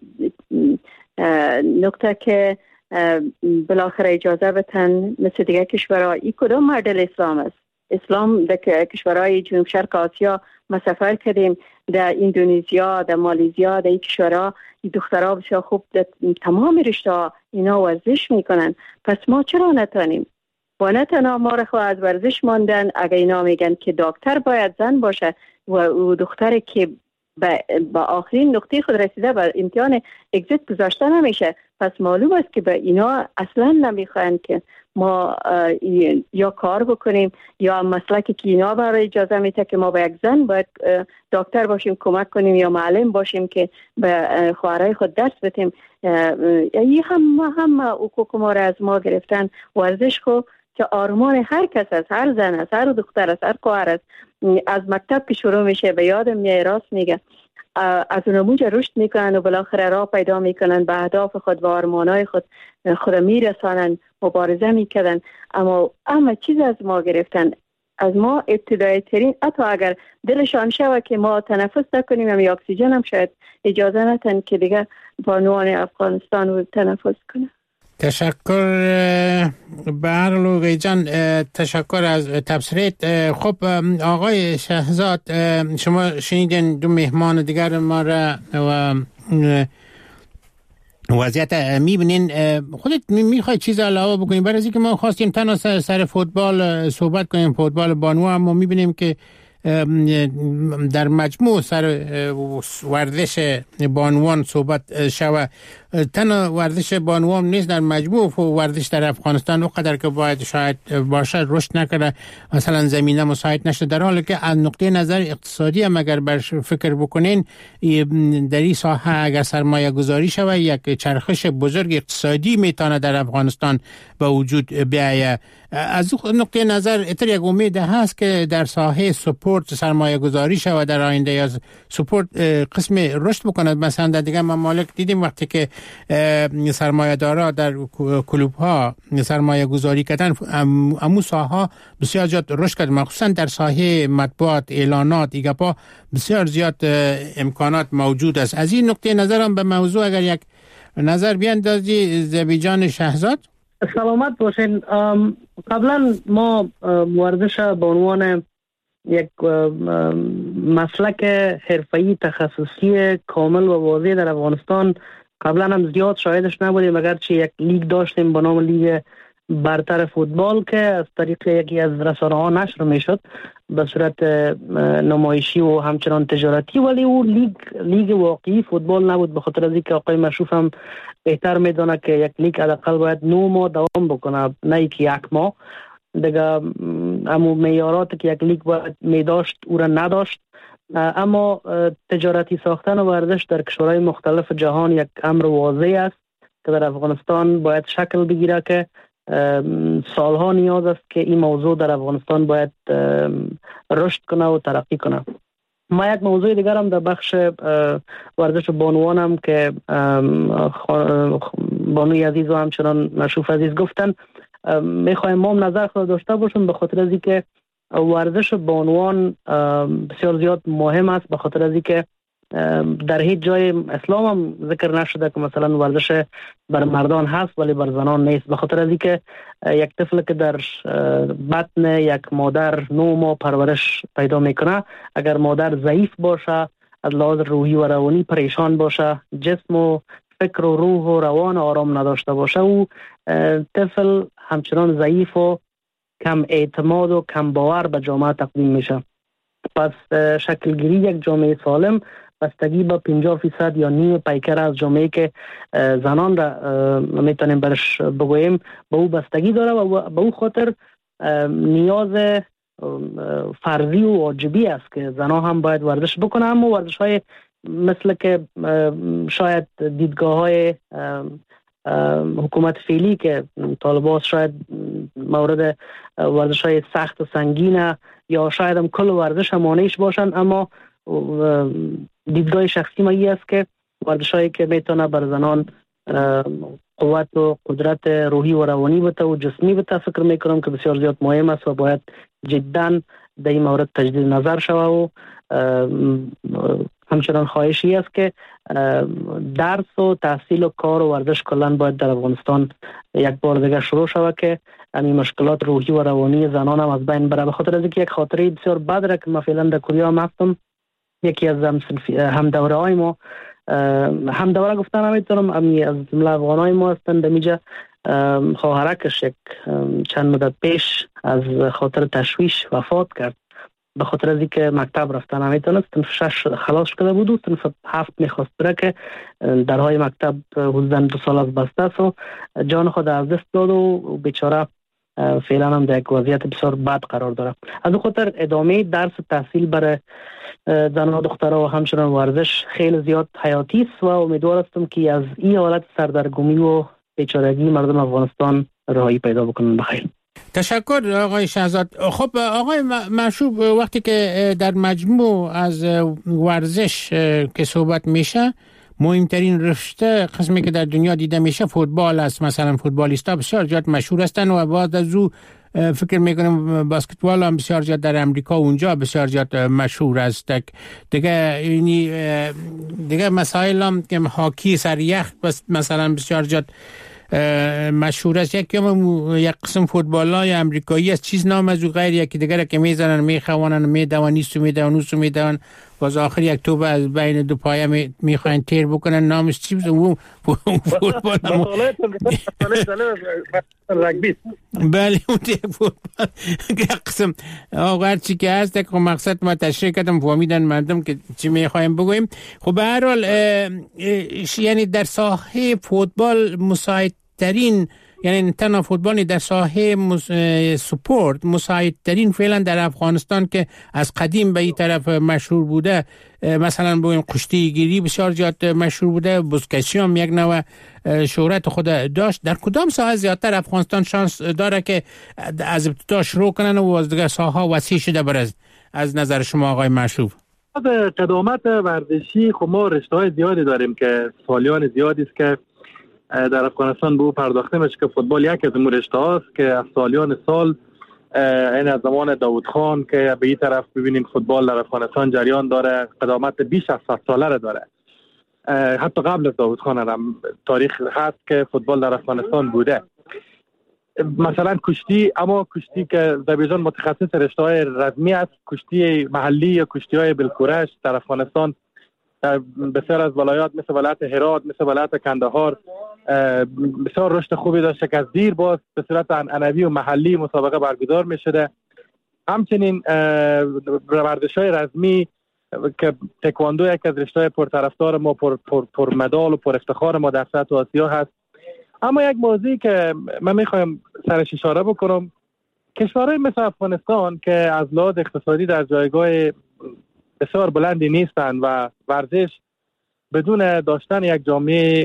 نکته که بالاخره اجازه بتن مثل دیگه کشورها. ای کدام مدل اسلام است؟ اسلام در کشورهای جنوب شرق آسیا ما سفر کردیم، در اندونزیا، در مالزیا، در این کشورها این دخترها بسیار خوب در تمام رشته ها اینا ورزش میکنن. پس ما چرا نتانیم؟ و نه تنها ما را خود از ورزش ماندن. اگر اینا میگن که دکتر باید زن باشه و دختری که با آخرین نقطه خود رسیده و امتحان اگزیت گذاشته نمیشه، پس معلوم است که به اینا اصلا نمیخواین که ما یا کار بکنیم یا مسلکی که اینا برای اجازه میده که ما با یک زن باید دکتر باشیم کمک کنیم یا معلم باشیم که به خواهرای خود درس بدیم. این هم حقوق ما را از ما گرفتن. ورزش خو که آرمان هر کس است، هر زن است، هر دختر است، هر خواهر است. از مکتب که شروع میشه به یادم میاد، راست میگه، از اونموجه رشد میکنن و بالاخره راه پیدا میکنن به اهداف خود و آرمانهای خود میرسانن، مبارزه میکنن. اما چیز از ما گرفتن، از ما ابتدایی ترین، حتی اگر دلشان شود که ما تنفس نکنیم یا اکسیژن هم شاید اجازه نتن که دیگه بانوان افغانستان رو تنفس کنه. تشکر برلوغی جان، تشکر از تبصرت. خب آقای شهزاد، شما شنیدین دو مهمان دیگر ما را و وضعیت میبینین. خودت میخوای چیز علاوه بکنیم؟ برای از اینکه ما خواستیم تنها سر فوتبال صحبت کنیم، فوتبال بانو، اما میبینیم که در مجموع سر ورزش بانوان صحبت شود. تنها ورزش بانوان نیست، در مجموع ورزش در افغانستان اونقدر که باید شاید باشه رشد نکرده، مثلا زمینه مساعد نشده، در حالی که از نقطه نظر اقتصادی هم اگر برش فکر بکنین در این ساحه اگر سرمایه گذاری شود یک چرخش بزرگ اقتصادی میتونه در افغانستان به وجود بیاید. از نقطه نظر اتر یک امید هست که در ساحه سپورت سرمایه گذاری شود در آینده، یا سپورت قسم رشد بکند. مثلا در دیگه ممالک دیدیم وقتی که سرمایه دارا در کلوب ها سرمایه گذاری کردن، امو ساحه بسیار زیاد رشد کرد، مخصوصا در ساحه مطبوعات، اعلانات، ایگاپا بسیار زیاد امکانات موجود است. از این نقطه نظرم به موضوع اگر یک نظر بیاندازی زبیجان شهزاد. سلامت باشین. قبلا ما ورزش به عنوان یک مسلک حرفه‌ای تخصصی کامل و واضح در افغانستان قبلا هم زیاد شاهدش نبودیم، اگرچه یک لیگ داشتیم به نام لیگ برتر فوتبال که از طریق یکی از رسانه‌ها نشر میشد به صورت نمایشی و همچنان تجارتی، ولی او لیگ واقعی فوتبال نبود، به خاطر از اینکه آقای مشروف هم بهتر میدونه که یک لیگ حداقل باید 9 ماه دوام بکنه، نه که 1 ماه دیگه. امو معیارات که یک لیگ باید میداشت او را نداشت. اما تجارتی ساختن و ورزش در کشورهای مختلف جهان یک امر واضح است که در افغانستان باید شکل بگیره که سالها نیاز است که این موضوع در افغانستان باید رشد کنه و ترقی کنه. ما یک موضوع دیگر هم در بخش ورزش بانوانم که بانوی عزیز و همچنان مشروف عزیز گفتن، میخوایم ما هم نظر خود داشته باشیم، به خاطر از اینکه ورزش بانوان بسیار زیاد مهم است، به خاطر از اینکه در هیچ جای اسلام هم ذکر نشده که مثلا ورزش بر مردان هست ولی بر زنان نیست، به خاطر از اینکه یک طفل که در بطن یک مادر 9 ماه پرورش پیدا میکنه، اگر مادر ضعیف باشه، از لحاظ روحی و روانی پریشان باشه، جسم و فکر و روح و روان آرام نداشته باشه، او طفل همچنان ضعیف و کم اعتماد و کم باور به جامعه تقدیم میشه. پس شکلگیری یک جامعه سالم بستگی به 50% یا نیم پیکر از جامعه که زنان را میتونیم برش بگوییم به او بستگی داره و به او خاطر نیاز فرضی و واجبی است که زنان هم باید ورزش بکنه. اما ورزش های مثل که شاید دیدگاه های حکومت فعلی که طالبان شاید مورد ورزش های سخت و سنگینه یا شاید هم کل ورزش همانیش باشن، اما دیدگاه شخصی ما این است که ورزش هایی که میتونه بر زنان قوت و قدرت روحی و روانی بده و جسمی بده، فکر میکنم که بسیار زیاد مهم است و باید جدا در این مورد تجدید نظر شود و همچنان خواهشی است که درس و تحصیل و کار و ورزش کلان باید در افغانستان یک بار دیگه شروع شود که همین مشکلات روحی و روانی زنان هم از بین بره. به خاطر از اینکه یک خاطره بسیار بد را که ما فعلا در کوریا هم هستم، یکی از همدوره های ما، همدوره گفتن نمیتونم، از جمله افغان های ما هستند، دمیجا خواهرکش یک چند مدت پیش از خاطر تشویش وفات کرد، به خاطر از اینکه مکتب رفتن نمیتونست. صنف 6 خلاص شده بود و صنف 7 میخواست بره که درهای مکتب حدوداً 2 سال از بسته است و جان خود از دست داد و بیچاره فعلا هم در یک وضعیت بسیار بد قرار داره. از اون خاطر ادامه درس تحصیل برای زن و دخترها و همچنان ورزش خیلی زیاد حیاتی است و امیدوار هستم که از این حالت سردرگمی و بیچارگی مردم افغانستان رهایی پیدا بکنن. بخیر. تشکر آقای شهزاد. خب آقای مشروف، وقتی که در مجموع از ورزش که صحبت میشه، مهمترین رشته قسمی که در دنیا دیده میشه فوتبال است. مثلا فوتبالیستا بسیار زیاد مشهور هستند و بعد از او فکر میکنم بسکتبال هم بسیار زیاد در امریکا اونجا بسیار زیاد مشهور است. دیگه مسائل هم که هاکی سر یخ مثلا بسیار زیاد مشهور است. یک قسم فوتبال های امریکایی است، چیز نام از او غیر یکی دیگر که میزنن میخوانن میدون باز آخر یک توپ از بین دو پایه میخواین تیر بکنن، نامش چی بود؟ اون فوتبال رگبی. بله اون فوتبال یک قسم هر چی که هست. یک مقصد ما تشریح کردم فهمیدن مردم که چی میخوایم بگویم. خب به هر حال یعنی در ساحه فوتبال مساعدترین، یعنی تنها فوتبالی در ساحه سپورت مساعدترین فعلا در افغانستان که از قدیم به این طرف مشهور بوده، مثلا بگویم کشتی گیری بسیار زیاد مشهور بوده، بزکشی هم یک نوع شهرت خود داشت. در کدام ساحه زیادتر افغانستان شانس داره که از ابتدا شروع کنن و از دیگر ساحه وسیع شده برز از نظر شما آقای مشروف؟ قدامت ورزشی خب ما رشته‌های زیادی داریم که سالیان زیادی است که در افغانستان به او پرداخته میشه که فوتبال یک از اون رشته هاست که از سالیان سال، این از زمان داود خان که به این طرف ببینیم فوتبال در افغانستان جریان داره، قدامت بیش از 100 ساله را داره. حتی قبل از داود خان هم تاریخ هست که فوتبال در افغانستان بوده. مثلا کشتی، اما کشتی که در بیجان متخصص رشته های رزمی است، کشتی محلی یا کشتی های بالکورش در افغانستان در بسیار از ولایات مثل ولایت هرات، مثل ولایت کندهار بسیار رشد خوبی داشته که از دیر باز به صورت عنعنوی و محلی مسابقه برگزار می شده. همچنین ورزش‌های رزمی که تکواندو یک از رشته‌های پرطرفدار ما، پر مدال و پر افتخار ما در سطح آسیا هست. اما یک موضوعی که من میخوایم سرش اشاره بکنم، کشورهای مثل افغانستان که از لحاظ اقتصادی در جایگاه بسیار بلندی نیستند و ورزش بدون داشتن یک جامعه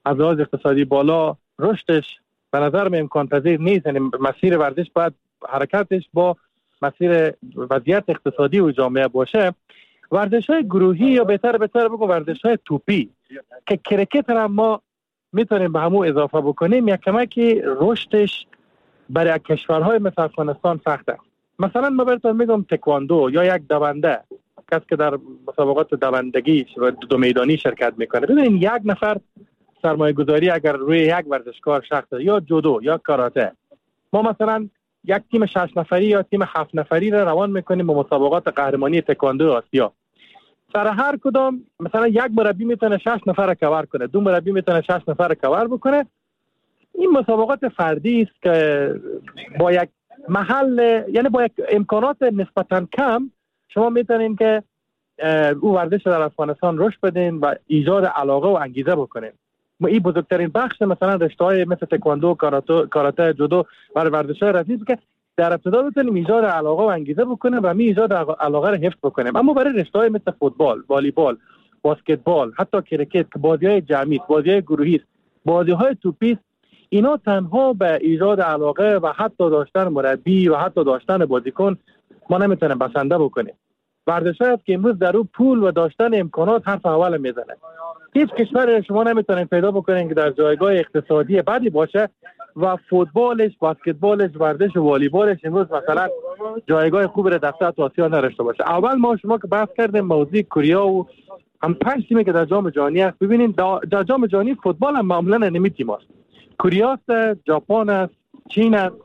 از لحاظ اقتصادی بالا، رشدش به نظر من امکان پذیر نیست. یعنی مسیر ورزش باید حرکتش با مسیر وضعیت اقتصادی و جامعه باشه. ورزش‌های گروهی یا بهتر بگم ورزش‌های توپی که کرکت را ما میتونیم به همون اضافه بکنیم، یک کمکی رشدش برای کشورهای مثل افغانستان سخته. مثلا ما براتون میگم تکواندو یا یک دونده، کسی که در مسابقات دوندگی و دو میدانی شرکت میکنه، ببینید یک نفر سرمایه گذاری اگر روی یک ورزشکار شخص یا جودو یا کاراته، ما مثلا یک تیم 6 نفری یا تیم 7 نفری را روان میکنیم به مسابقات قهرمانی تکواندو آسیا. سر هر کدام مثلا یک مربی میتونه 6 نفر را کاور کنه، دو مربی میتونه 6 نفر را کاور بکنه. این مسابقات فردی است که با یک محل، یعنی با یک امکانات نسبتاً کم شما میتونین که او ورزش در افغانستان رشد بدین و ایجاد علاقه و انگیزه بکنین. ما این بزرگترین بخش مثلا رشته‌های مثل تکواندو، کاراته، جودو و ورزش‌های رسمی که در ابتدا بتونیم ایجاد علاقه و انگیزه بکنیم و می ایجاد علاقه رو حفظ بکنیم. اما برای رشته‌های مثل فوتبال، والیبال، بسکتبال، حتی کرکت که بازی‌های جمعی، بازی‌های گروهی، بازی‌های توپی، اینا تنها به ایجاد علاقه و حتی داشتن مربی و حتی داشتن بازیکن ما نمیتونیم بسنده بکنیم. ورزش‌هایی است که امروز در اون پول و داشتن امکانات حرف اول میزنه. هیچ کشوری شما نمیتونین پیدا بکنین که در جایگاه اقتصادی بدی باشه و فوتبالش، بسکتبالش، ورزش و والیبالش امروز مثلا جایگاه خوبی را در سطح آسیا نداشته باشه. اول شما که بحث کردیم موضوع کره و هم 5 تیمی که در جام جهانی است. ببینید در جام جهانی فوتبال هم معمولا نمی تیماست. کره است، ژاپن است، چین است،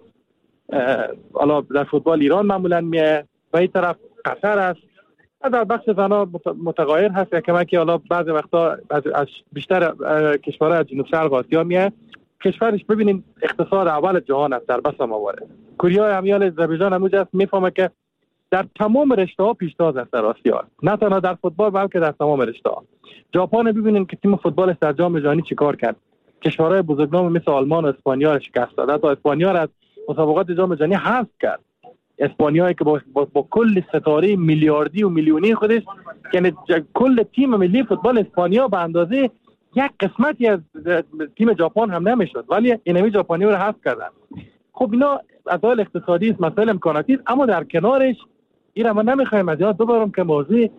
حالا در فوتبال ایران معمولا میه و این طرف قطر است. در بخش زنا متغایر هست یا کمکی حالا بعضی وقتا از بیشتر کشورهای از جنوب شرق آسیا میه. کشورش ببینید اقتصاد اول جهان است در بس موارد. کره همیال آذربایجان همونجاست است، میفهمه که در تمام رشته‌ها پیشتاز است در آسیا، نه تنها در فوتبال بلکه در تمام رشته‌ها. ژاپن ببینید که تیم فوتبالش در جام جهانی چیکار کرد. کشورهای بزرگنام مثل آلمان و اسپانیا را شکست داد. تا اسپانیا را از مسابقات جام جهانی حذف کرد. اسپانیایی که با کل ستاره میلیاردی و میلیونی خودش، یعنی کل تیم ملی فوتبال اسپانیا به اندازه یک قسمتی از تیم ژاپن هم نمیشد، ولی اینمی ژاپنی‌ها رو حذف کردن. خب اینا مسائل اقتصادی است، مسائل امکاناتی است، اما در کنارش این ما نمیخوایم از یاد ببرم که موضوع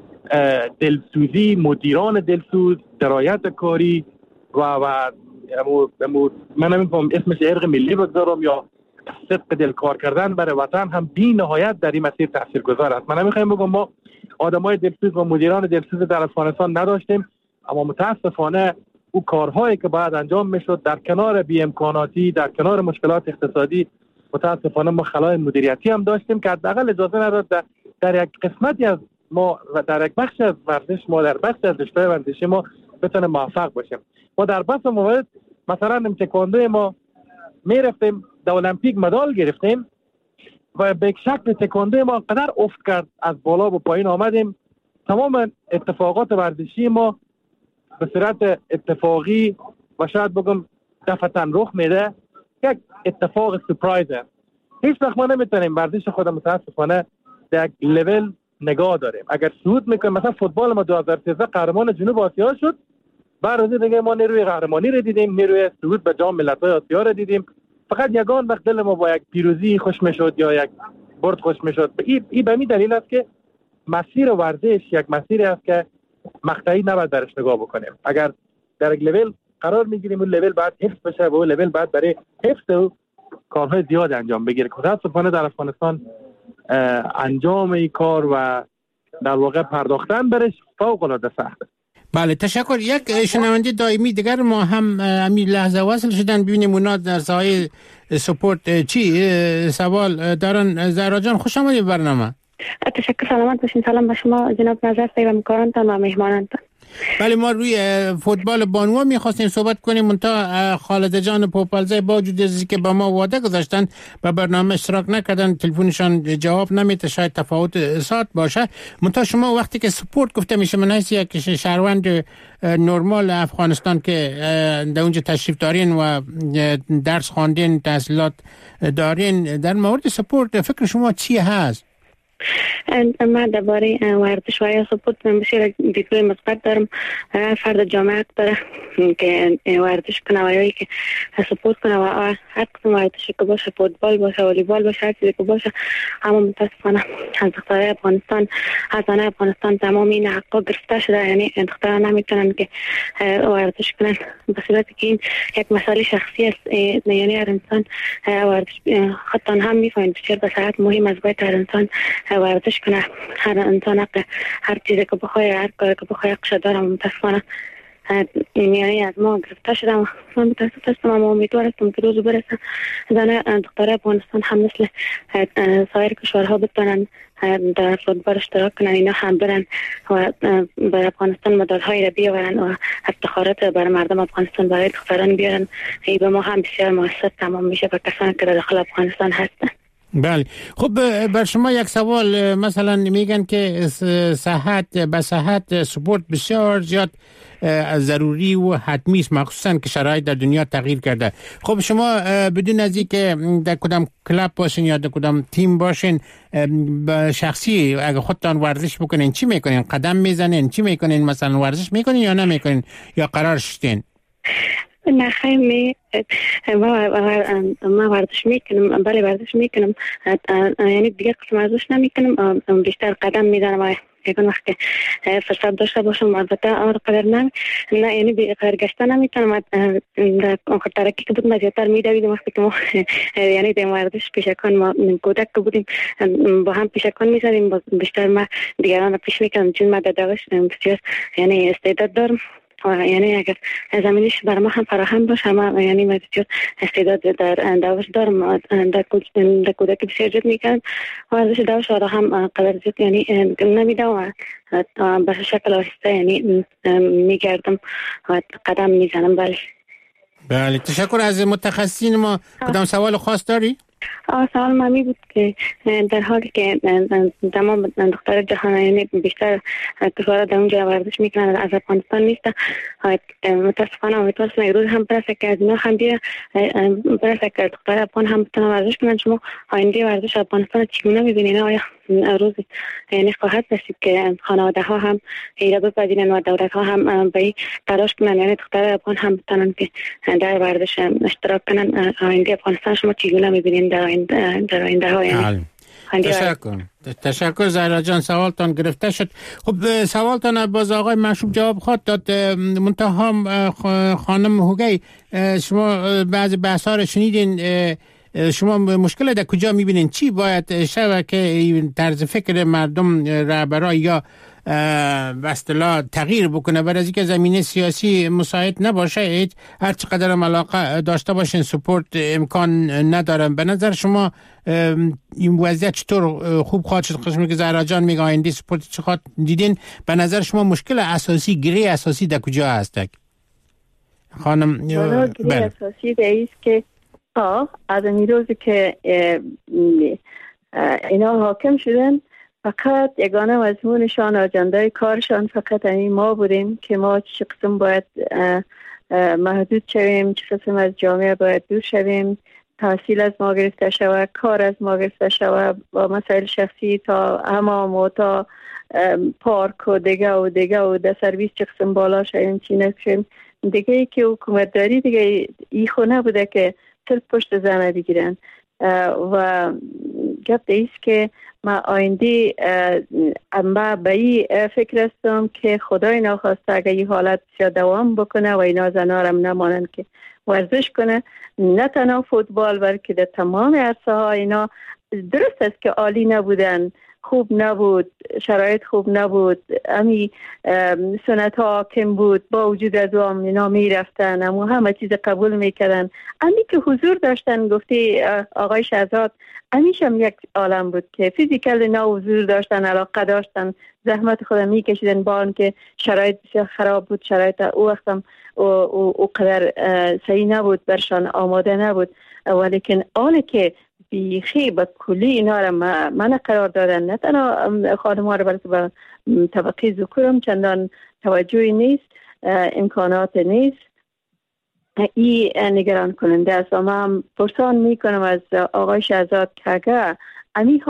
دلسوزی، مدیران دلسوز، درایت کاری و من نمی‌فهمم اسمش ارق ملی بگذارم یا صدق دل کار کردن برای وطن هم بی نهایت در این مسیر تاثیرگذار است. من نمیخوایم بگم ما آدمای دلسوز و مدیران دلسوز در افغانستان نداشتیم، اما متاسفانه او کارهایی که باید انجام میشد در کنار بی امکاناتی، در کنار مشکلات اقتصادی، متاسفانه ما خلای مدیریتی هم داشتیم که حداقل اجازه نداد در یک قسمتی از ما و در یک بخش از ورزش ما، در بخش از رشته ورزشی ما بتونه موفق باشیم. ما در بس موارد مثلا تکواندو ما میرفتیم در المپیک مدال گرفتیم و به شکل تکواندو ما قدر افت کرد، از بالا به پایین آمدیم. تمام اتفاقات ورزشی ما به صورت اتفاقی و شاید بگم دفعتاً رخ میده. یک اتفاق سپرایزه. هیچ وقت ما نمیتونیم ورزش خود متاسفانه در یک لول نگاه داریم. اگر صعود میکنیم، مثلا فوتبال ما 2013 قهرمان جنوب آسیا شد، بعد از دیگه ما نیروی قهرمانی رو دیدیم، نیروی صعود به جام ملت‌های آسیا رو دیدیم. فقط یگان وقت دل ما با یک پیروزی خوش میشد یا یک برد خوش میشد. این به این دلیل است که مسیر ورزش یک مسیری است که مقطعی نباید درش نگاه بکنیم. اگر در یک لول قرار میگیریم، اون لول بعد حفظ بشه و اون لول بعد برای حفظ او کارهای زیاد انجام بگیره. متاسفانه در افغانستان انجام این کار و در واقع پرداختن برش فوق العاده سخته. بله، تشکر. یک شنونده دائمی دیگر ما هم همین لحظه وصل شدن، ببینیم اونا در ساحه سپورت چی سوال دارن. زهرا جان خوش آمدید برنامه. تشکر، سلامت باشین. سلام به شما جناب نظر و همکارانتان و مهمانانتان. بله، ما روی فوتبال بانوا میخواستیم صحبت کنیم، منتها خالده جان پوپلزی با وجود از که با ما وعده گذاشتن و برنامه اشتراک نکردن، تلفنشان جواب نمیده، شاید تفاوت ساعت باشه. منتها شما وقتی که سپورت گفته میشه، من حیث یک شهروند نرمال افغانستان که در اونجا تشریف دارین و درس خواندین، تحصیلات دارین، در مورد سپورت فکر شما چی هست؟ من درباره ورزش و یا سپورت بسیار دیدگاه مثبت دارم. فرد جامعه داره که ورزش کنه و یا که سپورت کنه و هر قسم ورزشی که باشه، فوتبال باشه، والیبال باشه، هر چیزی که باشه. اما متاسفانه از دخترای افغانستان، از زنای افغانستان تمام این حقا گرفته شده. یعنی دخترها نمیتونن که ورزش کنن به صورتی که این یک مسئله شخصی است. یعنی هر انسان ورزش حتی هم میفهمید بسیار به صحت مهم از باید هر انسان ورزش کنه. هر انسان حق هر چیزی که بخواه، هر کاری که بخواه حقش دارم. متاسفانه یعنی از ما گرفته شدم. من متاسف هستم اما امیدوار هستم که روز برسه زن دختر افغانستان هم مثل سایر کشورها بتونن در فوتبال اشتراک کنن، اینا هم برن و بر افغانستان مدال‌های را بیاورن و افتخارات بر مردم افغانستان برای دختران بیارن. ای به ما هم بسیار موثر تمام میشه و کسانی که در داخل افغانستان هستن. بله. خب بر شما یک سوال، مثلا میگن که صحت سپورت بسیار زیاد ضروری و حتمی است، مخصوصا که شرایط در دنیا تغییر کرده. خب شما بدون از اینکه در کدام کلاب باشین یا در کدام تیم باشین، به شخصی اگه خودتان ورزش بکنین چی میکنین؟ قدم میزنین؟ چی میکنین؟ مثلا ورزش میکنین یا نمیکنین یا قرار شدین؟ نه خیلی ما ورزش میکنم. بله ورزش میکنم. یعنی دیگه قسم ورزش نمیکنم، بیشتر قدم میزنم. یکن وقت که فرصت داشته باشم البته آن قدر نه یعنی قدر گشته نمیتونم. در ترکی که بودم زیادتر میدویدم وقتی که ما یعنی در ورزش پیشکان ما کودک که بودیم با هم پیشکان میزدیم. بیشتر ما دیگران را پیش میکنم چون ما در دوش بسیار یعنی استعداد دارم. یعنی اگر زمینش بر ما هم فراهم باشه، ما یعنی من بسیار استعداد در دوش دارم. در کودک بسیار جد میکنم ورزش دوش را هم قدر جد یعنی نمیدم و به شکل آهسته یعنی میگردم و قدم میزنم. بله تشکر از متخصصین ما. کدام سوال خاص داری؟ سوال مامی بود که در حالی که تمام دختر جهان یعنی بیشتر کشورها در اونجا ورزش میکنن، از افغانستان نیست. متاسفانه امیدوارم یک روز هم برسه که از اینا هم برسه که دختر افغان هم بتونن ورزش کنن. شما آینده ورزش افغانستان چگونه میبینین؟ آیا روزی یعنی خواهد رسید که خانواده ها هم ایره بپذیرن و دولت ها هم به تلاش کنن یعنی دختر افغان هم بتونن که در ورزش اشتراک کنن؟ آینده افغانستان شما چگونه میبینین در آینده ها؟ یعنی تشکر زهرا جان، سوالتان گرفته شد. خب سوالتان باز آقای مشروب جواب خواهد داد. منتها خانم هوگی، شما بعضی بحث‌ها رو شنیدین، شما مشکل در کجا میبینین؟ چی باید شود که طرز فکر مردم رهبرای یا به اصطلاح تغییر بکنه برای اینکه زمینه سیاسی مساعد نباشه؟ هر چقدر هم علاقه داشته باشین سپورت امکان ندارم. به نظر شما این وضعیت چطور خوب خواهد شد؟ قسمی که زهرا جان میگه آینده سپورت چه خواهد دیدین؟ به نظر شما مشکل اساسی، گره اساسی در کجا هست خانم؟ گره اساسی در ایست که از این روزی که اینا حاکم شدن فقط یگانه مضمونشان اجنده کارشان فقط همین ما بودیم که ما چه قسم باید محدود شویم، چه قسم از جامعه باید دور شویم، تحصیل از ما گرفته شود، کار از ما گرفته شود، با مسائل شخصی تا حمام و تا پارک و دیگه و در سرویس چه قسم بالا شویم چی نشویم. دیگه ای که حکومت داری دیگه ای خونه بوده که صرف پشت زنه بگیرن و گفت ایست که ما آینده اما به این فکر هستم که خدای ناخواسته اگر این حالت دوام بکنه و اینا زنها هم نمانن که ورزش کنه، نه تنها فوتبال بلکه در تمام عرصه ها اینا درست است که عالی نبودن، خوب نبود، شرایط خوب نبود، امی سنت ها حاکم بود، با وجود از آن اینا می رفتن اما همه چیز قبول می کردن. امی که حضور داشتن گفتی آقای شهزاد، امیش هم یک عالم بود که فیزیکال اینا حضور داشتن، علاقه داشتن، زحمت خود می کشیدن با آن که شرایط بسیار خراب بود، شرایط او وقت هم او قدر صحیح نبود، برشان آماده نبود. ولیکن آنه که بیخی با کلی اینا را من قرار دادن، نه تنها خانم ها را بلکه با طبقه ذکورم چندان توجهی نیست، امکانات نیست. ای نگران کننده است و من پرسان می کنم از آقای شهزاد که اگر امی حالت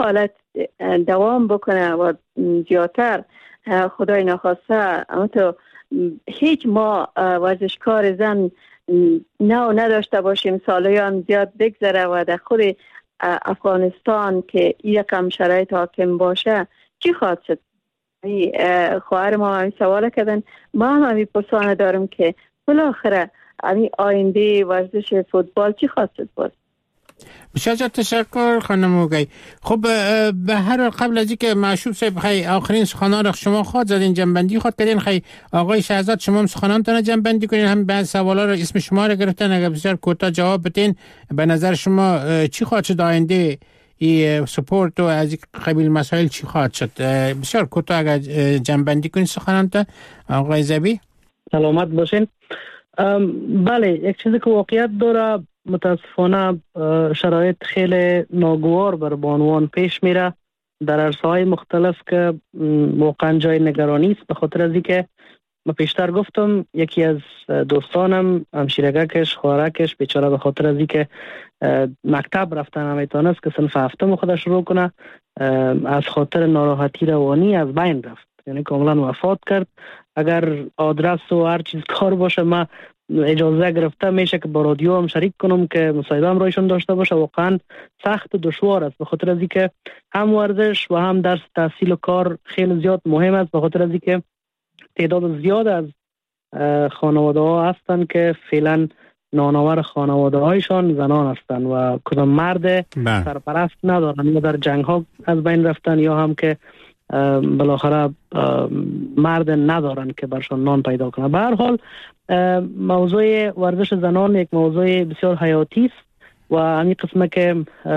دوام بکنه و زیادتر خدای نخواسته اما تو هیچ ما ورزشکار زن نو نداشته باشیم، سالیان زیاد بگذره و در خود افغانستان که یکم شرایط حاکم باشه چی خواهد شد؟ خواهر ما همین سوال کردن، ما هم همین پرسانه دارم که بالاخره همین آینده ورزش فوتبال چی خواهد شد باز؟ بسیار تشکر خانم اوگی. خب به هر حال قبل از اینکه معشوق صاحب خیلی آخرین سخنان را شما خواهد زدین جنبندی خواهد کردین، خیلی آقای شهزاد شما هم سخنانتان جنبندی کنین، هم بعض سوالا را اسم شما را گرفتن، اگر بسیار کوتاه جواب بدین به نظر شما چی خواهد شد آینده ای سپورت و از این قبیل مسائل چی خواهد شد؟ بسیار کوتاه اگر جنبندی کنین سخنانتان آقای زبی. سلامت باشین. بله، یک چیزی که واقعیت داره، متاسفانه شرایط خیلی ناگوار بر بانوان پیش میره در عرصه‌های مختلف که واقعا جای نگرانی است، به خاطر از اینکه من پیشتر گفتم یکی از دوستانم همشیرگکش خواهرکش بیچاره به خاطر از اینکه مکتب رفتن نمیتونست که صنف هفتم خودش شروع کنه، از خاطر ناراحتی روانی از بین رفت، یعنی کاملا وفات کرد. اگر آدرس و هر چیز کار باشه ما اجازه گرفته میشه که با رادیو هم شریک کنم که مصاحبه هم رایشون داشته باشه. واقعا سخت و دشوار است به خاطر از اینکه هم ورزش و هم درس تحصیل و کار خیلی زیاد مهم است، به خاطر از اینکه تعداد زیاد از خانواده ها هستن که فعلا نانآور خانواده هایشان زنان هستن و کدام مرد سرپرست ندارن، یا در جنگ ها از بین رفتن یا هم که بالاخره مرد ندارن که برشان نان پیدا کنه. به هر حال موضوع ورزش زنان یک موضوع بسیار حیاتی است و همین قسمه که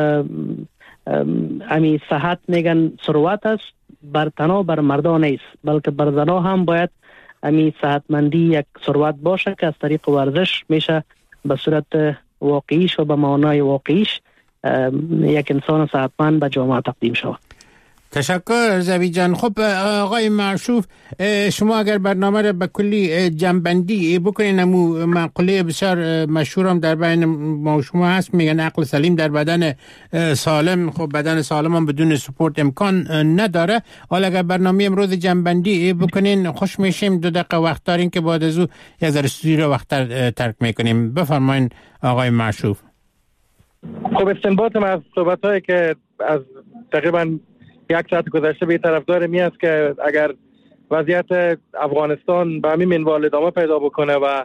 همین صحت میگن ثروت است، بر تنها بر مردا نیست بلکه بر زنا هم باید همین صحتمندی یک ثروت باشه که از طریق ورزش میشه به صورت واقعیش و به معنای واقعیش یک انسان صحتمند به جامعه تقدیم شود. تشکر زبی جان. خب آقای معشوف، شما اگر برنامه را به کلی جنبندی بکنین، امو مقوله بسیار مشهورم در بین ما و شما هست، میگن عقل سلیم در بدن سالم. خب بدن سالم هم بدون سپورت امکان نداره. حالا اگر برنامه امروز جنبندی بکنین خوش میشیم. 2 دقیقه وقت دارین که بعد از او یک ذره استودیو رو وقت ترک میکنیم. بفرمایین آقای معشوف. خب استنباطم از صحبت‌هایی که از تقریبا 1 ساعت گذشته به طرفدار می است که اگر وضعیت افغانستان به همین منوال ادامه پیدا بکنه و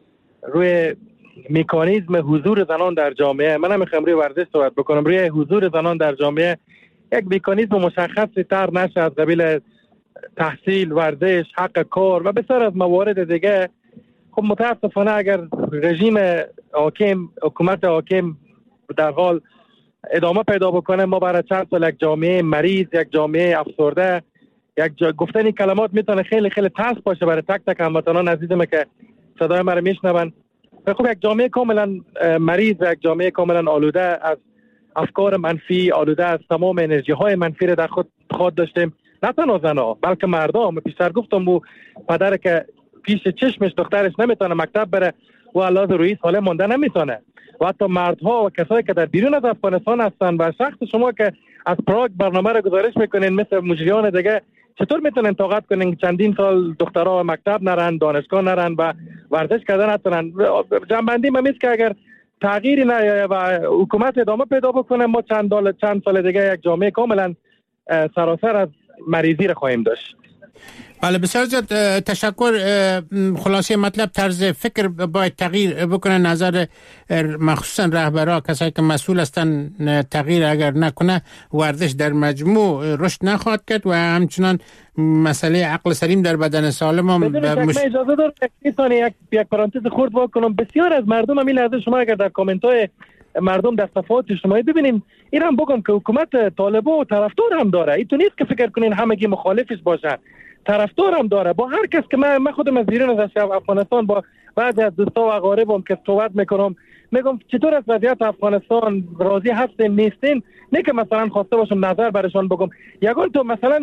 روی مکانیزم حضور زنان در جامعه، من هم میخوام روی ورزش صحبت بکنم، روی حضور زنان در جامعه یک مکانیزم مشخصی تر نشه از قبیل تحصیل، ورزش، حق کار و بسیار از موارد دیگه. خب متاسفانه اگر رژیم حاکم، حکومت حاکم در حال ادامه پیدا بکنه، ما برای چند سال یک جامعه مریض، یک جامعه افسرده، گفتن این کلمات میتونه خیلی خیلی ترس باشه برای تک تک هموطنان عزیزم که صدای ما رو میشنون. خب یک جامعه کاملا مریض و یک جامعه کاملا آلوده از افکار منفی، آلوده از تمام انرژی های منفی رو در خود داشتیم. نه تنها زنها بلکه مردم. پیشتر گفتم بو پدر که پیش چشمش دخترش نمیتونه مکتب بره و علاوه روی سالم مونده نمیتونه، و حتی مردها و کسایی که در بیرون از افغانستان هستن و شخص شما که از پراگ برنامه رو گزارش میکنین مثل مجریان دیگه، چطور میتونن طاقت کنین چندین سال دخترها مکتب نرن، دانشگاه نرن و ورزش کردن نتونن؟ جنبندی من میست که اگر تغییری نیایه و حکومت ادامه پیدا بکنه، ما چند سال دیگه یک جامعه کاملا سراسر از مریضی رو خواهیم داشت. بله بسیار زیاد تشکر. خلاصه مطلب طرز فکر باید تغییر بکنه، نظر مخصوصا رهبرها، کسایی که مسئول هستن تغییر اگر نکنه ورزش در مجموع رشد نخواهد کرد و همچنان مسئله عقل سلیم در بدن سالم هم اجازه دارم یک پرانتز خرد بکنم. بسیار از مردم همین لحظه شما اگر در کامنت های مردم در صفحات اجتماعی ببینیم، این هم بگم که حکومت طالبان و طرفدار هم داره. این تو نیست که فکر کنین همگی مخالفش باشن، طرفدار هم داره. با هر کس که من خودم از بیرون از افغانستان با بعضی از دوستا و اقاربم که صحبت میکنم، میگم چطور از وضعیت افغانستان راضی هستین نیستین، نه که مثلا خواسته باشم نظر برشان بگم. یگان تو مثلا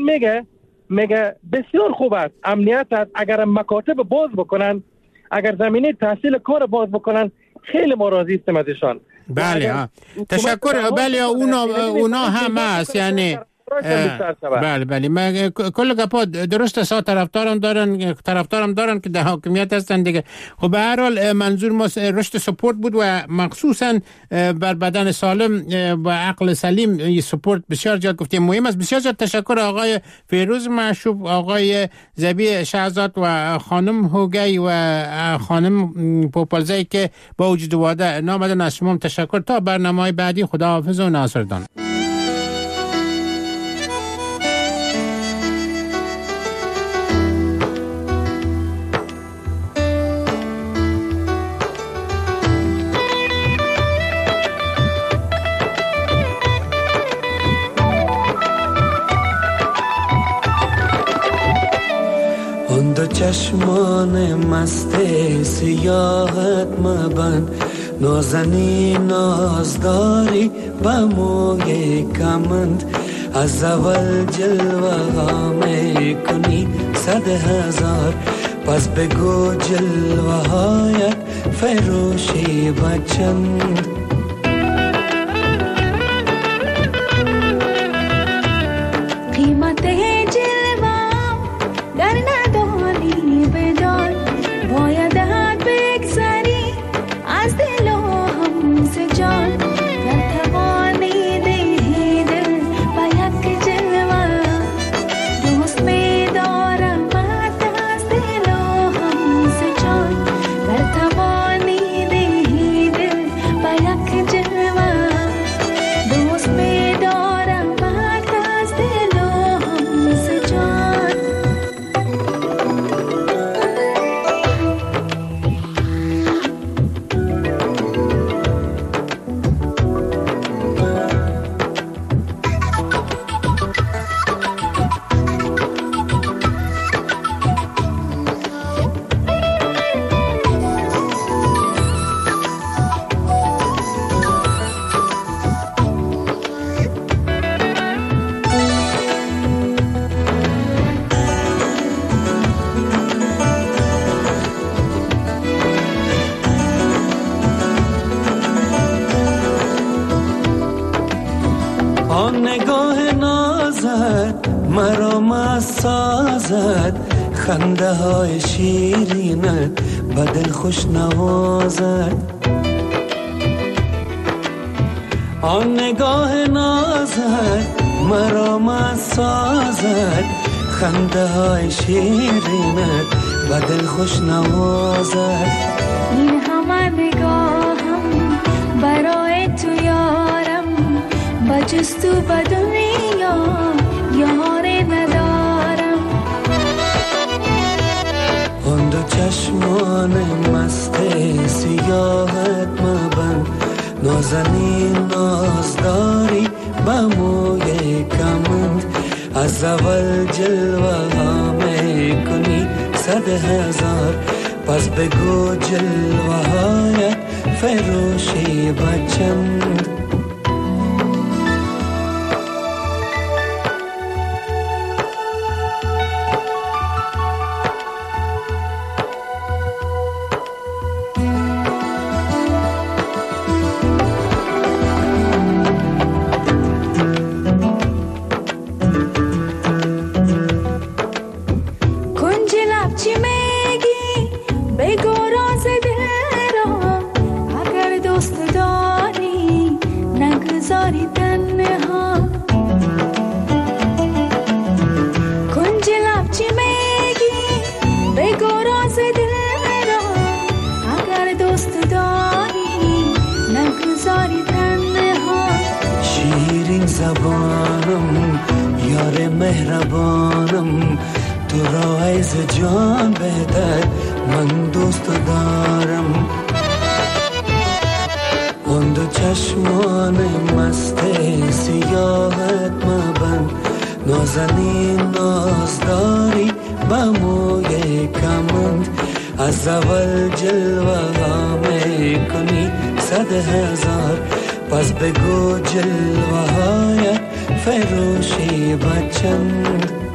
میگه بسیار خوب است، امنیت است، اگر مکاتب باز بکنن، اگر زمینه تحصیل کار باز بکنن، خیلی ما راضی هستیم ازشان. بله تشکر. بله اونا هم هست، یعنی بله من کل گپا درست سا طرفدارم دارن که در حاکمیت هستن دیگه. خب به هر حال منظور ما رشد سپورت بود و مخصوصا بر بدن سالم و عقل سلیم این سپورت بسیار زیاد گفتیم مهم است. بسیار زیاد تشکر آقای فیروز معشوق، آقای ذبیح شهزاد و خانم هوگی و خانم پوپلزی که با وجود واده نامدن. از شما تشکر. تا برنامه بعدی خداحافظ و ناصردان. چشمان مست سیاحت مبند، نازنی نازداری با موی کمند، از اول جلوه ها می کنی 100,000، پس بگو جلوه هایت فروشی بچند. قیمت جلوه در نداری بدان، باید بگذری از دل و همز جان، در توانی دهی دل و یک جلوه، دوست می دارم از دل و همز جان، در توانی دهی دل و یک جلوه، دوست می دارم از دل و همز جان. مرا مست سازد، خنده های شیرینت به دل خوش نوازد، آن نگاه نازت مرا مست سازد، خنده های شیرینت به دل خوش نوازد. این همه نگاهم برای تو یارم، بجز تو به دنیا یاری ندارم. آن دو چشمان مست سیاحت مبند، نازنین نازداری با موی کمند، از اول جلوه ها می کنی 100,000، پس بگو جلوه هایت فروشی بچند. زبانم یار مهربانم، تو را عیز جان بهتر من دوست دارم. آن دو چشمان مست سیاحت مبند، نازنین نازداری با موی کمند، از اول جلوه ها می کنی 100,000، پس بگو جلوه هایت فروشی بچند.